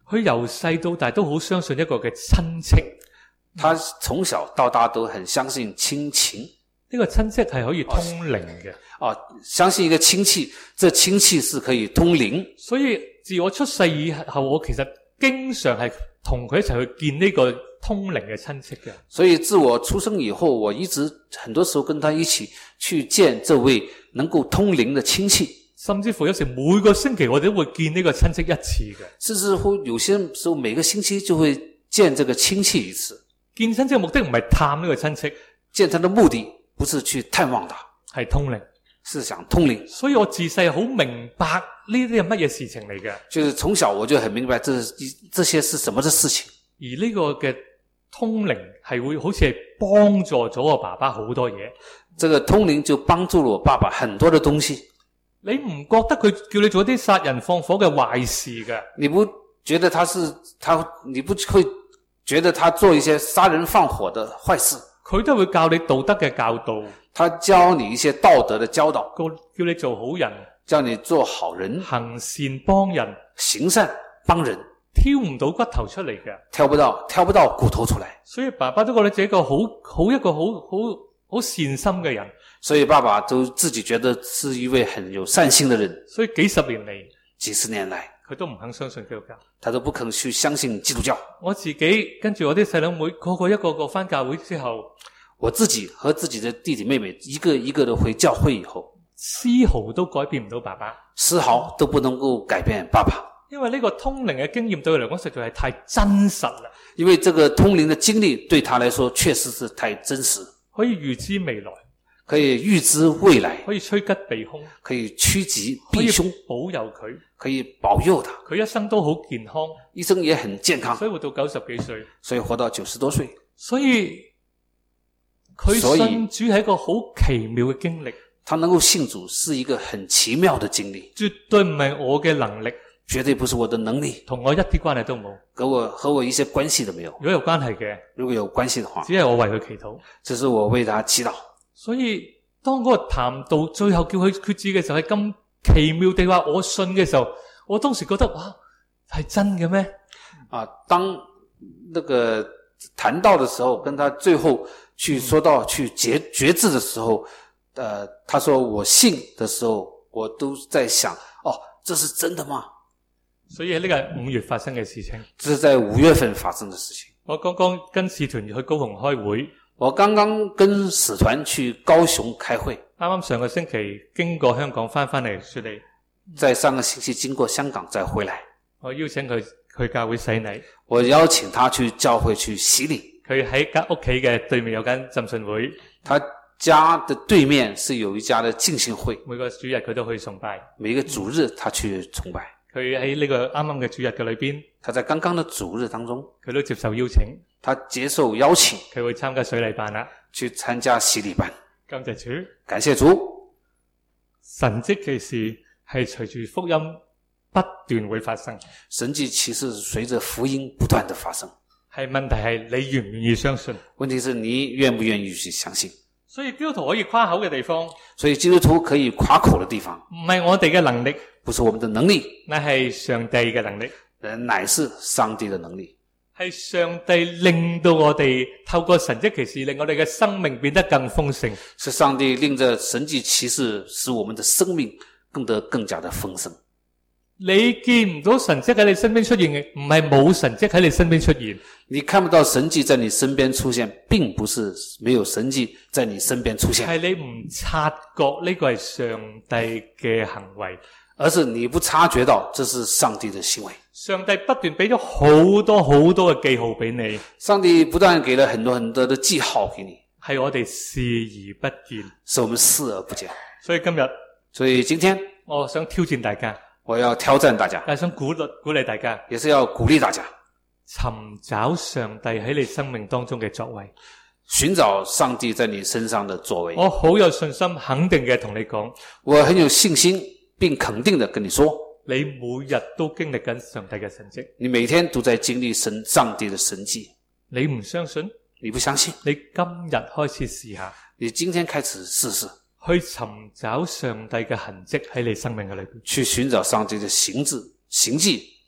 Speaker 1: 佢由細到大都好相信一個嘅親戚，
Speaker 2: 他從小到大都很相信親情。
Speaker 1: 呢個親戚係可以通靈嘅。
Speaker 2: 啊，相信一個親戚，這親戚是可以通靈。
Speaker 1: 所以自我出世以後，我其實經常係同佢一齊去見呢個通靈嘅親戚嘅。
Speaker 2: 所以自我出生以後，我一直很多時候跟他一起去見這位能夠通靈的親戚。
Speaker 1: 甚至乎有時每個星期我哋都會見呢個親戚一次嘅。
Speaker 2: 甚至乎有些時候每個星期就會見這個親戚一次。
Speaker 1: 見親戚嘅目的唔係探呢個親戚，
Speaker 2: 見他的目的不是去探望他，
Speaker 1: 係通靈，
Speaker 2: 是想通靈。
Speaker 1: 所以我自細好明白呢啲係乜嘢事情嚟嘅。
Speaker 2: 就是從小我就很明白這這些是什麼的事情。
Speaker 1: 而呢個嘅通靈係會好似係幫助咗我爸爸好多嘢。
Speaker 2: 這個通靈就幫助了我爸爸很多的東西。
Speaker 1: 你唔覺得佢叫你做啲殺人放火嘅壞事嘅？
Speaker 2: 你不覺得他是他？你不會覺得他做一些殺人放火的壞事？
Speaker 1: 佢都會教你道德嘅教導，
Speaker 2: 他教你一些道德的教導，
Speaker 1: 叫你做好人，
Speaker 2: 叫你做好人，
Speaker 1: 行善幫人，
Speaker 2: 行善幫人，
Speaker 1: 挑唔到骨頭出嚟嘅，
Speaker 2: 挑不到挑不到骨頭出來。
Speaker 1: 所以爸爸都覺得自己一個好好一個好好好善心嘅人。
Speaker 2: 所以爸爸都自己覺得是一位很有善心的人。
Speaker 1: 所以幾十年嚟，
Speaker 2: 幾十年來，
Speaker 1: 佢都唔肯相信基督教，
Speaker 2: 他都不肯去相信基督教。
Speaker 1: 我自己跟住我啲細佬妹，個個一個個返教會之後，
Speaker 2: 我自己和自己的弟弟妹妹一個一個的回教會以後，
Speaker 1: 絲毫都改變唔到爸爸，
Speaker 2: 絲毫都不能夠改變爸爸。
Speaker 1: 因為呢個通靈嘅經驗對佢嚟講實在係太真實啦。
Speaker 2: 因為這個通靈的經歷對他來說確實是太真實，
Speaker 1: 可以預知未來，
Speaker 2: 可以預知未來，
Speaker 1: 可以趨吉避凶，
Speaker 2: 可以趨吉避凶，
Speaker 1: 保佑佢，
Speaker 2: 可以保佑他。
Speaker 1: 佢一生都好健康，
Speaker 2: 一生也很健康，
Speaker 1: 所以活到九十幾歲，
Speaker 2: 所以活到九十多歲。
Speaker 1: 所以佢信主係一個好奇妙嘅經歷。
Speaker 2: 他能夠信主是一個很奇妙的經歷，
Speaker 1: 絕對唔係我嘅能力，
Speaker 2: 絕對不是我的能力，
Speaker 1: 同我一啲關係都冇，
Speaker 2: 和我和我一些關係都沒有。
Speaker 1: 如果有關係嘅，
Speaker 2: 如果有關係的話，
Speaker 1: 只係我為佢祈禱，
Speaker 2: 只是我為他祈禱。
Speaker 1: 所以當嗰個談到最後叫佢決志嘅時候，係咁奇妙地話我信嘅時候，我當時覺得哇，係真嘅咩？
Speaker 2: 啊，當那個談到的時候，跟他最後去說到去決決志的時候，呃，他說我信的時候，我都在想，哦，這是真的嗎？
Speaker 1: 所以呢個係五月發生嘅事情，
Speaker 2: 這是在五月份發生的事情。
Speaker 1: 我剛剛跟使團去高雄開會，
Speaker 2: 我剛剛跟使團去高雄開會，
Speaker 1: 啱啱上個星期經過香港翻返嚟雪梨，
Speaker 2: 在上個星期經過香港再回來，
Speaker 1: 我邀請佢去教會洗禮，
Speaker 2: 我邀請他去教會去洗禮。
Speaker 1: 佢喺間屋企嘅對面有間浸信會，
Speaker 2: 他家的對面是有一家的浸信會，
Speaker 1: 每個主日佢都去崇拜，
Speaker 2: 每個主日他去崇拜。
Speaker 1: 佢喺呢個啱啱嘅主日嘅裏邊，
Speaker 2: 他在剛剛的主日當中，
Speaker 1: 佢都接受邀請，
Speaker 2: 他接受邀請，
Speaker 1: 佢會參加水禮班啦，
Speaker 2: 去參加洗禮班。
Speaker 1: 感謝主，
Speaker 2: 感謝主。
Speaker 1: 神蹟奇事係隨住福音不斷會發生，
Speaker 2: 神蹟奇事隨着福音不斷的發生，
Speaker 1: 係問題係你願唔願意相信？
Speaker 2: 問題是你願不願意去相信？
Speaker 1: 所以基督徒可以誇口嘅地方，
Speaker 2: 所以基督徒可以誇口的地方，
Speaker 1: 唔係我哋嘅能力，
Speaker 2: 不是我們的能力，
Speaker 1: 乃係上帝嘅能力，
Speaker 2: 乃是上帝的能力，
Speaker 1: 係上帝令到我哋透過神蹟奇事，令我哋嘅生命變得更豐盛。
Speaker 2: 是上帝令着神蹟奇事，使我們的生命更得更加的豐盛。
Speaker 1: 你見唔到神蹟喺你身邊出現嘅，唔係冇神蹟喺你身邊出現。
Speaker 2: 你看不到神蹟在你身邊出現，並不是沒有神蹟在你身邊出現，
Speaker 1: 係你唔察覺呢個係上帝嘅行為，
Speaker 2: 而是你不察覺到這是上帝的行為。
Speaker 1: 上帝不斷俾咗好多好多嘅記號俾你，
Speaker 2: 上帝不斷給了很多很多的記號給你，
Speaker 1: 係我哋視而不見，
Speaker 2: 是我們視而不見。
Speaker 1: 所以今日，
Speaker 2: 所以今天
Speaker 1: 我想挑戰大家，
Speaker 2: 我要挑戰大家，
Speaker 1: 但係想鼓勵鼓勵大家，
Speaker 2: 也是要鼓勵大家
Speaker 1: 尋找上帝喺你生命當中嘅作為，
Speaker 2: 尋找上帝在你身上的作為。
Speaker 1: 我好有信心肯定嘅同你講，
Speaker 2: 我很有信心並肯定的跟你說，
Speaker 1: 你每日都經歷緊上帝嘅神蹟，
Speaker 2: 你每天都在經歷神上帝的神蹟。
Speaker 1: 你唔相信？
Speaker 2: 你不相信？
Speaker 1: 你今日開始試下，
Speaker 2: 你今天開始試試
Speaker 1: 去尋找上帝嘅痕跡喺你生命嘅裏邊，
Speaker 2: 去尋找上帝的形跡形跡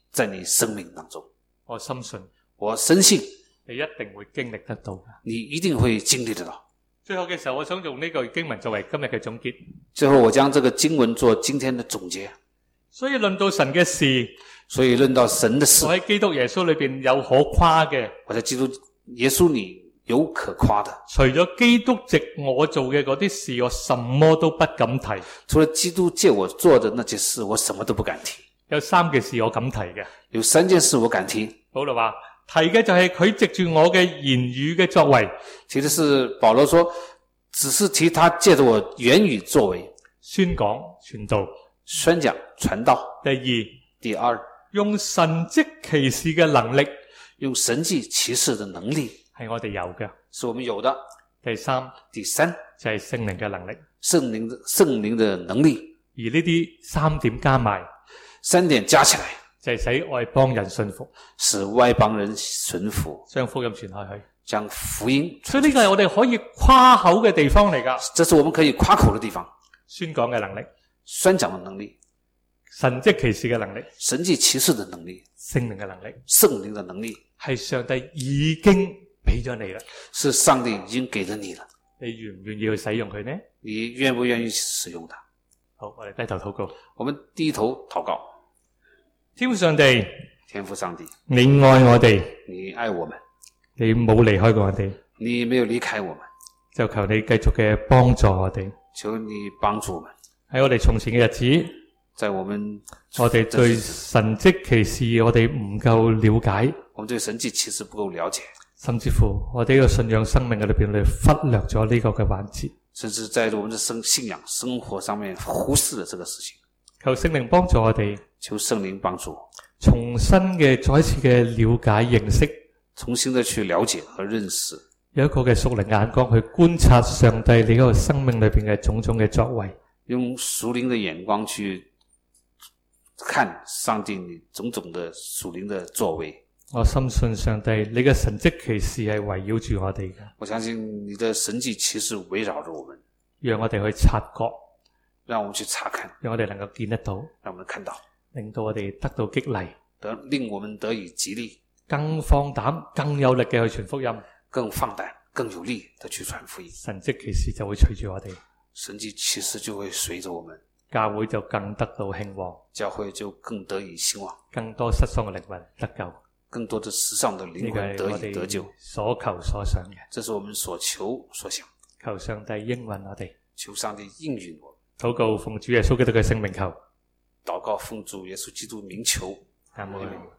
Speaker 2: 在你生命當中。
Speaker 1: 我深信
Speaker 2: 我深信
Speaker 1: 你一定會經歷得到嘅。
Speaker 2: 你一定會經歷得到。
Speaker 1: 最後嘅時候，我想用呢句經文作為今日嘅總結。
Speaker 2: 最後我將這個經文做今天的總結。
Speaker 1: 所以論到神嘅事，
Speaker 2: 所以論到神的事，
Speaker 1: 我喺基督耶穌裏邊有可誇嘅，
Speaker 2: 我在基督耶穌裏有可誇的。
Speaker 1: 除咗基督藉我做嘅嗰啲事，我什麼都不敢提。
Speaker 2: 除了基督借我做的那些事，我什麼都不敢提。
Speaker 1: 有三件事我敢提嘅。
Speaker 2: 有三件事我敢提。
Speaker 1: 保羅話提嘅就係佢藉住我嘅言語嘅作為。
Speaker 2: 提的是保羅說，只是提他借着我言語作為，
Speaker 1: 宣講傳道。
Speaker 2: 宣講傳道。
Speaker 1: 第二，
Speaker 2: 第二，
Speaker 1: 用神蹟奇事嘅能力，
Speaker 2: 用神蹟奇事的能力
Speaker 1: 係我哋有嘅，
Speaker 2: 是我們有的。
Speaker 1: 第三，
Speaker 2: 第三
Speaker 1: 就係聖靈嘅能力，
Speaker 2: 聖靈的聖靈的能力。
Speaker 1: 而呢啲三點加埋，
Speaker 2: 三點加起來
Speaker 1: 就係使外邦人信服，
Speaker 2: 使外邦人順服，
Speaker 1: 將福音傳開去，
Speaker 2: 將福音。
Speaker 1: 所以呢個係我哋可以誇口嘅地方嚟噶。
Speaker 2: 這是我們可以誇口的地方。
Speaker 1: 宣講嘅能力，
Speaker 2: 宣講的能力，
Speaker 1: 神蹟奇事嘅能力，
Speaker 2: 神蹟奇事的能力，
Speaker 1: 聖靈嘅能力，
Speaker 2: 聖靈的能力，
Speaker 1: 係上帝已經俾咗你啦。
Speaker 2: 是上帝已經給了你了。
Speaker 1: 你願唔願意去使用佢呢？
Speaker 2: 你願不願意使用它？
Speaker 1: 好，我哋低頭禱告。
Speaker 2: 我們低頭禱告。
Speaker 1: 天父上帝，
Speaker 2: 天父上帝，
Speaker 1: 你愛我哋，
Speaker 2: 你愛我們，
Speaker 1: 你冇離開過我哋，
Speaker 2: 你沒有離開我們，
Speaker 1: 就求你繼續嘅幫助我哋。
Speaker 2: 求你幫助我們。
Speaker 1: 喺我哋從前嘅日子，
Speaker 2: 在我們
Speaker 1: 我哋對神蹟奇事我哋唔夠了解，
Speaker 2: 我們對神蹟奇事不夠了解，
Speaker 1: 甚至乎我哋呢個信仰生命嘅裏邊，你忽略咗呢個嘅環節，
Speaker 2: 甚至在我們的生信仰生活上面忽視了這個事情。
Speaker 1: 求聖靈幫助我哋，
Speaker 2: 求聖靈幫助我，
Speaker 1: 重新嘅再一次嘅了解認識，
Speaker 2: 重新的去了解和認識，
Speaker 1: 有一個嘅屬靈眼光去觀察上帝你嗰個生命裏邊嘅種種嘅作為，
Speaker 2: 用屬靈的眼光去看上帝你種種的屬靈的作為。
Speaker 1: 我深信上帝你嘅神蹟奇事係圍繞住我哋嘅，
Speaker 2: 我相信你的神蹟奇事圍繞着我們，
Speaker 1: 讓我哋去察覺，
Speaker 2: 讓我們去查看，
Speaker 1: 讓我哋能夠見得到，
Speaker 2: 讓我們看到，
Speaker 1: 令到我哋得到激勵，
Speaker 2: 得令我們得以激勵，
Speaker 1: 更放膽更有力嘅去傳福音，
Speaker 2: 更放膽更有力的去傳福音。
Speaker 1: 神蹟奇事就會隨住我哋，
Speaker 2: 神蹟奇事就會隨着我們，
Speaker 1: 教會就更得到興旺，
Speaker 2: 教會就更得以興旺，
Speaker 1: 更多失喪嘅靈魂得救，
Speaker 2: 更多的世上的靈魂得以得救。
Speaker 1: 所求所想嘅，
Speaker 2: 這是我們所求所想。
Speaker 1: 求上帝應允我哋，
Speaker 2: 求上帝應允我。
Speaker 1: 禱告奉主耶穌基督嘅聖名求，
Speaker 2: 禱告奉主耶穌基督名求。
Speaker 1: 阿門。